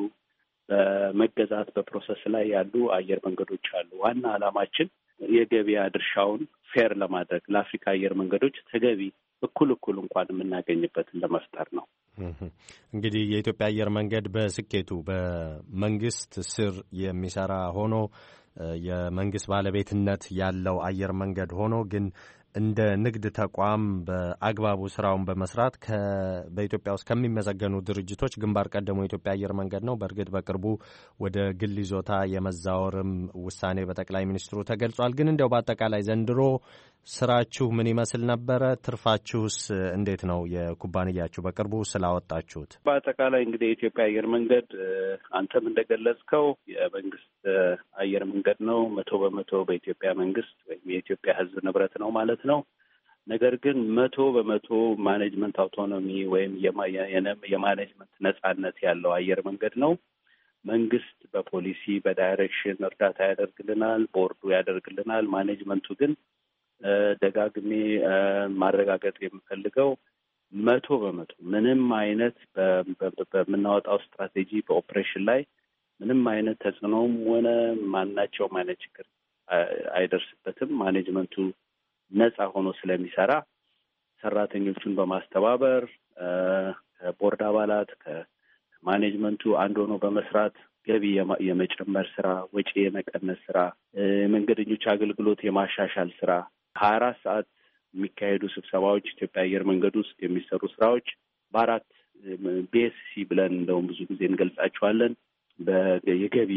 [SPEAKER 3] በመገዛት በፕሮሰስ ላይ ያሉ አየር መንገዶች አሉ። ዋና ዓላማችን የገበያ ድርሻውን ፌር ለማድረግ ለአፍሪካ አየር መንገዶች ተገቢ እኩል እንኳን የምናገኝበትን ለመፍጠር ነው።
[SPEAKER 11] እንግዲህ የኢትዮጵያ አየር መንገድ በስኬቱ በመንግስት ስር የሚሰራ ሆኖ የመንግስት ባለቤትነት ያለው አየር መንገድ ሆኖ ግን እንደ ንግድ ተቋም በአግባቡ ስራውን በመስራት በኢትዮጵያ ውስጥ ከሚመሰገኑ ድርጅቶች ግንባር ቀደሙ የኢትዮጵያ አየር መንገድ ነው። በእርግጥ በቅርቡ ወደ ግል ይዞታ የመዛወርም ውሳኔ በጠቅላይ ሚኒስትሩ ተገልጿል። ግን እንዲያው በአጠቃላይ ዘንድሮ ስራችሁ ምን ይመስል ነበረ? ትርፋችሁስ እንዴት ነው? የኩባንያችሁ በቅርቡ ስላወጣችሁት።
[SPEAKER 3] በአጠቃላይ እንግዲህ የኢትዮጵያ አየር መንገድ አንተም እንደገለጽከው የመንግስት አየር መንገድ ነው። 100% በኢትዮጵያ መንግስት ወይም የኢትዮጵያ ሕዝብ ንብረት ነው ማለት ነው። ነገር ግን 100% ማኔጅመንት አውቶኖሚ ወይም የማኔጅመንት ነጻነት ያለው አየር መንገድ ነው። መንግስት በፖሊሲ በዳይሬክሽን እርዳታ ያደርግልናል፣ ቦርዱ ያደርግልናል። ማኔጅመንቱ ግን ደጋግሜ ማረጋገጥ የምፈልገው 100% ምንም አይነት በምናወጣው ስትራቴጂ በኦፕሬሽን ላይ ምንም አይነት ተጽዕኖም ሆነ ማናቸውም አይነት ችግር አይደርስበትም። ማኔጅመንቱ ነጻ ሆኖ ስለሚሰራ ሰራተኞቹን በማስተባበር ከቦርድ አባላት ከማኔጅመንቱ አንድ ሆኖ በመስራት ገቢ የመጨመር ስራ፣ ወጪ የመቀነስ ስራ፣ የመንገደኞች አገልግሎት የማሻሻል ስራ፣ 24 ሰዓት የሚካሄዱ ስብሰባዎች፣ ኢትዮጵያ አየር መንገድ ውስጥ የሚሰሩ ስራዎች በአራት BSC ብለን እንደውም ብዙ ጊዜ እንገልጻቸዋለን። የገቢ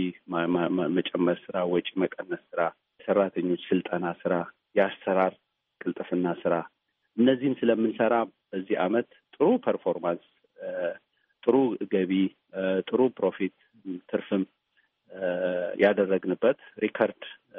[SPEAKER 3] መጨመር ስራ፣ ወጪ መቀነስ ስራ፣ ሰራተኞች ስልጠና ስራ፣ የአሰራር ቅልጥፍና ስራ፣ እነዚህን ስለምንሰራ በዚህ አመት ጥሩ ፐርፎርማንስ፣ ጥሩ ገቢ፣ ጥሩ ፕሮፊት ትርፍም ያደረግንበት ሪከርድ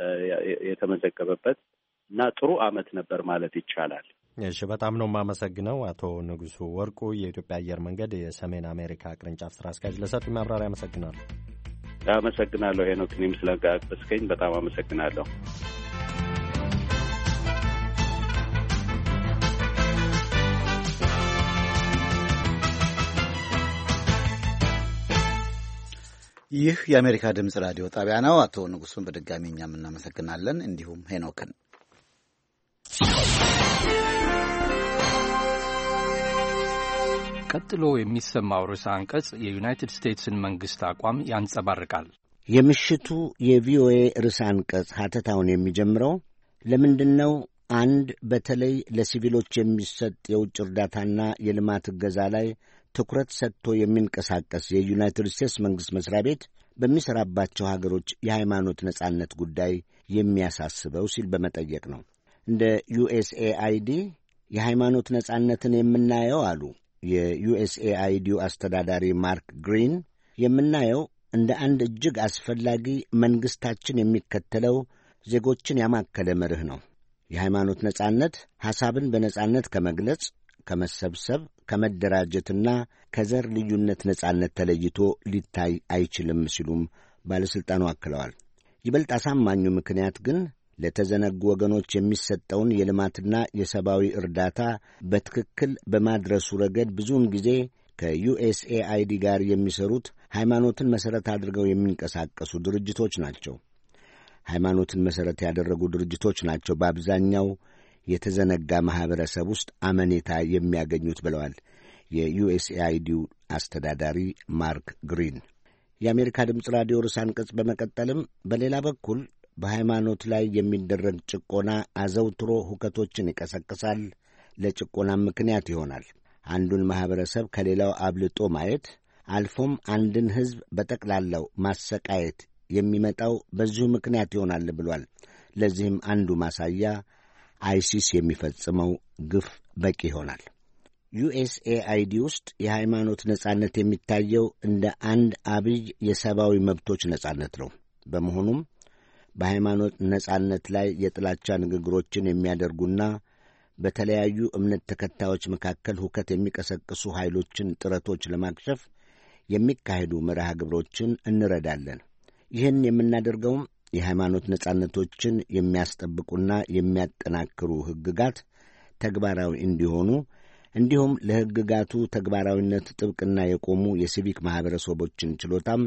[SPEAKER 3] የተመዘገበበት እና ጥሩ አመት ነበር ማለት ይቻላል።
[SPEAKER 11] እሺ፣ በጣም ነው የማመሰግነው አቶ ንጉሱ ወርቁ የኢትዮጵያ አየር መንገድ የሰሜን አሜሪካ ቅርንጫፍ ስራ አስኪያጅ ለሰጡኝ ማብራሪያ አመሰግናለሁ።
[SPEAKER 3] አመሰግናለሁ ሄኖክ፣ እኔም ስለጋበዝከኝ በጣም አመሰግናለሁ።
[SPEAKER 1] ይህ የአሜሪካ ድምፅ ራዲዮ ጣቢያ ነው። አቶ ንጉሱን በድጋሚ እኛም እናመሰግናለን፣ እንዲሁም ሄኖክን።
[SPEAKER 12] ቀጥሎ የሚሰማው ርዕሰ አንቀጽ የዩናይትድ ስቴትስን መንግሥት አቋም ያንጸባርቃል።
[SPEAKER 13] የምሽቱ የቪኦኤ ርዕሰ አንቀጽ ሐተታውን የሚጀምረው ለምንድን ነው አንድ በተለይ ለሲቪሎች የሚሰጥ የውጭ እርዳታና የልማት እገዛ ላይ ትኩረት ሰጥቶ የሚንቀሳቀስ የዩናይትድ ስቴትስ መንግሥት መሥሪያ ቤት በሚሠራባቸው ሀገሮች የሃይማኖት ነጻነት ጉዳይ የሚያሳስበው ሲል በመጠየቅ ነው። እንደ USAID የሃይማኖት ነጻነትን የምናየው አሉ የዩኤስኤአይዲው አስተዳዳሪ ማርክ ግሪን የምናየው እንደ አንድ እጅግ አስፈላጊ መንግሥታችን የሚከተለው ዜጎችን ያማከለ መርህ ነው። የሃይማኖት ነጻነት ሐሳብን በነጻነት ከመግለጽ፣ ከመሰብሰብ፣ ከመደራጀትና ከዘር ልዩነት ነጻነት ተለይቶ ሊታይ አይችልም ሲሉም ባለሥልጣኑ አክለዋል። ይበልጥ አሳማኙ ምክንያት ግን ለተዘነጉ ወገኖች የሚሰጠውን የልማትና የሰብአዊ እርዳታ በትክክል በማድረሱ ረገድ ብዙውን ጊዜ ከዩኤስኤአይዲ ጋር የሚሰሩት ሃይማኖትን መሠረት አድርገው የሚንቀሳቀሱ ድርጅቶች ናቸው። ሃይማኖትን መሠረት ያደረጉ ድርጅቶች ናቸው በአብዛኛው የተዘነጋ ማኅበረሰብ ውስጥ አመኔታ የሚያገኙት ብለዋል የዩኤስኤአይዲው አስተዳዳሪ ማርክ ግሪን። የአሜሪካ ድምፅ ራዲዮ ርዕሰ አንቀጽ በመቀጠልም በሌላ በኩል በሃይማኖት ላይ የሚደረግ ጭቆና አዘውትሮ ሁከቶችን ይቀሰቅሳል፣ ለጭቆናም ምክንያት ይሆናል። አንዱን ማኅበረሰብ ከሌላው አብልጦ ማየት አልፎም አንድን ሕዝብ በጠቅላላው ማሰቃየት የሚመጣው በዚሁ ምክንያት ይሆናል ብሏል። ለዚህም አንዱ ማሳያ አይሲስ የሚፈጽመው ግፍ በቂ ይሆናል። ዩኤስኤአይዲ ውስጥ የሃይማኖት ነጻነት የሚታየው እንደ አንድ አብይ የሰብአዊ መብቶች ነጻነት ነው። በመሆኑም በሃይማኖት ነጻነት ላይ የጥላቻ ንግግሮችን የሚያደርጉና በተለያዩ እምነት ተከታዮች መካከል ሁከት የሚቀሰቅሱ ኃይሎችን ጥረቶች ለማክሸፍ የሚካሄዱ መርሃ ግብሮችን እንረዳለን። ይህን የምናደርገውም የሃይማኖት ነጻነቶችን የሚያስጠብቁና የሚያጠናክሩ ሕግጋት ተግባራዊ እንዲሆኑ እንዲሁም ለሕግጋቱ ተግባራዊነት ጥብቅና የቆሙ የሲቪክ ማኅበረሰቦችን ችሎታም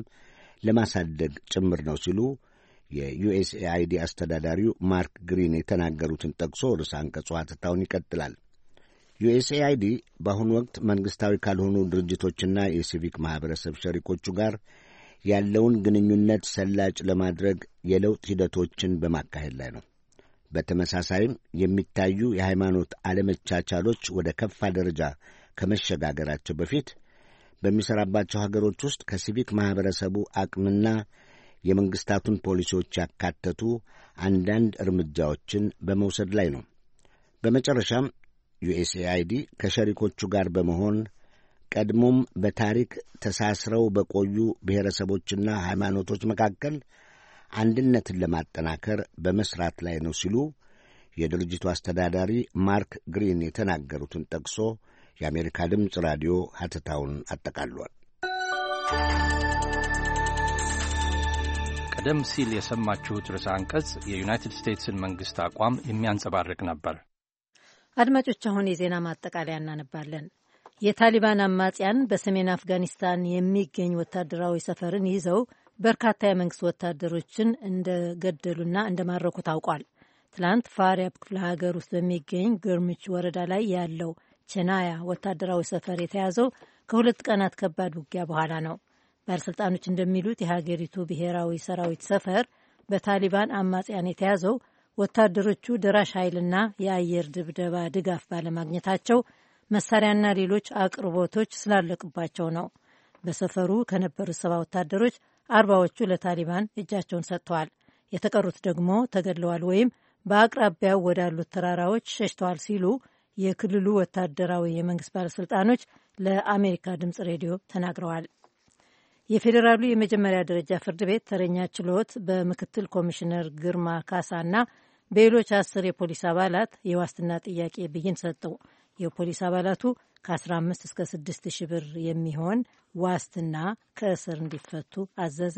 [SPEAKER 13] ለማሳደግ ጭምር ነው ሲሉ የዩኤስኤአይዲ አስተዳዳሪው ማርክ ግሪን የተናገሩትን ጠቅሶ ርዕሰ አንቀጹ ሐተታውን ይቀጥላል። ዩኤስኤአይዲ በአሁኑ ወቅት መንግሥታዊ ካልሆኑ ድርጅቶችና የሲቪክ ማኅበረሰብ ሸሪኮቹ ጋር ያለውን ግንኙነት ሰላጭ ለማድረግ የለውጥ ሂደቶችን በማካሄድ ላይ ነው። በተመሳሳይም የሚታዩ የሃይማኖት አለመቻቻሎች ወደ ከፋ ደረጃ ከመሸጋገራቸው በፊት በሚሠራባቸው ሀገሮች ውስጥ ከሲቪክ ማኅበረሰቡ አቅምና የመንግሥታቱን ፖሊሲዎች ያካተቱ አንዳንድ እርምጃዎችን በመውሰድ ላይ ነው። በመጨረሻም ዩኤስኤአይዲ ከሸሪኮቹ ጋር በመሆን ቀድሞም በታሪክ ተሳስረው በቆዩ ብሔረሰቦችና ሃይማኖቶች መካከል አንድነትን ለማጠናከር በመሥራት ላይ ነው ሲሉ የድርጅቱ አስተዳዳሪ ማርክ ግሪን የተናገሩትን ጠቅሶ የአሜሪካ ድምፅ ራዲዮ ሐተታውን አጠቃሏል።
[SPEAKER 12] ቀደም ሲል የሰማችሁት ርዕሰ አንቀጽ የዩናይትድ ስቴትስን መንግሥት አቋም የሚያንጸባርቅ ነበር።
[SPEAKER 2] አድማጮች፣ አሁን የዜና ማጠቃለያ እናነባለን። የታሊባን አማጽያን በሰሜን አፍጋኒስታን የሚገኝ ወታደራዊ ሰፈርን ይዘው በርካታ የመንግስት ወታደሮችን እንደገደሉና እንደማረኩ ታውቋል። ትላንት ፋሪያብ ክፍለ ሀገር ውስጥ በሚገኝ ግርምች ወረዳ ላይ ያለው ቸናያ ወታደራዊ ሰፈር የተያዘው ከሁለት ቀናት ከባድ ውጊያ በኋላ ነው። ባለሥልጣኖች እንደሚሉት የሀገሪቱ ብሔራዊ ሰራዊት ሰፈር በታሊባን አማጽያን የተያዘው ወታደሮቹ ደራሽ ኃይልና የአየር ድብደባ ድጋፍ ባለማግኘታቸው መሳሪያና ሌሎች አቅርቦቶች ስላለቅባቸው ነው። በሰፈሩ ከነበሩት 70 ወታደሮች 40ዎቹ ለታሊባን እጃቸውን ሰጥተዋል። የተቀሩት ደግሞ ተገድለዋል ወይም በአቅራቢያው ወዳሉት ተራራዎች ሸሽተዋል ሲሉ የክልሉ ወታደራዊ የመንግስት ባለሥልጣኖች ለአሜሪካ ድምፅ ሬዲዮ ተናግረዋል። የፌዴራሉ የመጀመሪያ ደረጃ ፍርድ ቤት ተረኛ ችሎት በምክትል ኮሚሽነር ግርማ ካሳና በሌሎች 10 የፖሊስ አባላት የዋስትና ጥያቄ ብይን ሰጠው። የፖሊስ አባላቱ ከ15 እስከ 6 ሺህ ብር የሚሆን ዋስትና ከእስር እንዲፈቱ አዘዘ።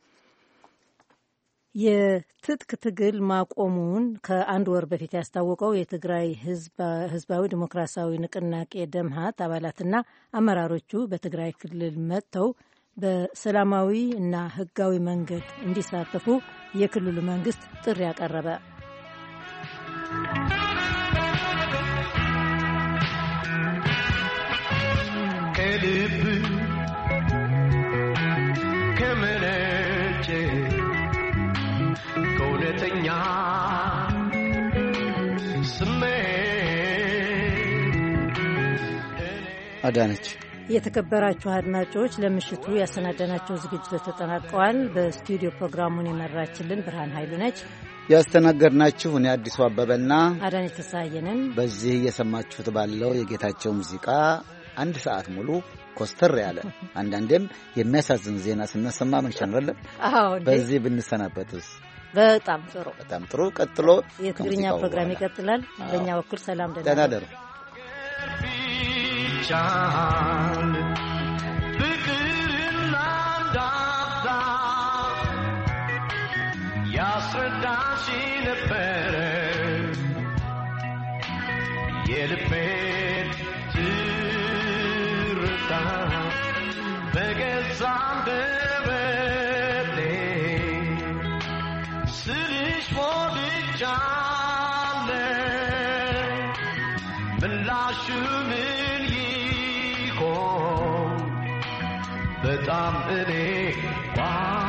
[SPEAKER 2] የትጥቅ ትግል ማቆሙን ከአንድ ወር በፊት ያስታወቀው የትግራይ ህዝባዊ ዲሞክራሲያዊ ንቅናቄ ደምሃት አባላትና አመራሮቹ በትግራይ ክልል መጥተው በሰላማዊ እና ህጋዊ መንገድ እንዲሳተፉ የክልሉ መንግስት ጥሪ ያቀረበ።
[SPEAKER 10] ከልብ ከመነጨ ከእውነተኛ ስሜት
[SPEAKER 1] አዳነች።
[SPEAKER 2] የተከበራችሁ አድማጮች ለምሽቱ ያሰናዳናቸው ዝግጅቶች ተጠናቀዋል። በስቱዲዮ ፕሮግራሙን የመራችልን ብርሃን ኃይሉ ነች።
[SPEAKER 1] ያስተናገድናችሁ እኔ አዲሱ አበበና
[SPEAKER 2] አዳነች ተሳየንን።
[SPEAKER 1] በዚህ እየሰማችሁት ባለው የጌታቸው ሙዚቃ አንድ ሰዓት ሙሉ ኮስተር ያለ አንዳንዴም የሚያሳዝን ዜና ስናሰማ መንሸንረለ በዚህ ብንሰናበትስ
[SPEAKER 2] በጣም
[SPEAKER 1] ጥሩ ቀጥሎ
[SPEAKER 2] የትግርኛ ፕሮግራም ይቀጥላል በእኛ በኩል ሰላም
[SPEAKER 1] ደህና ደሩ
[SPEAKER 10] ያስረዳሽ ነበረ የልቤን ትርታ በገዛ አንደበቴ ስልሽ ወድጃለሁ ምላሹ ምን ይሆን በጣም እኔ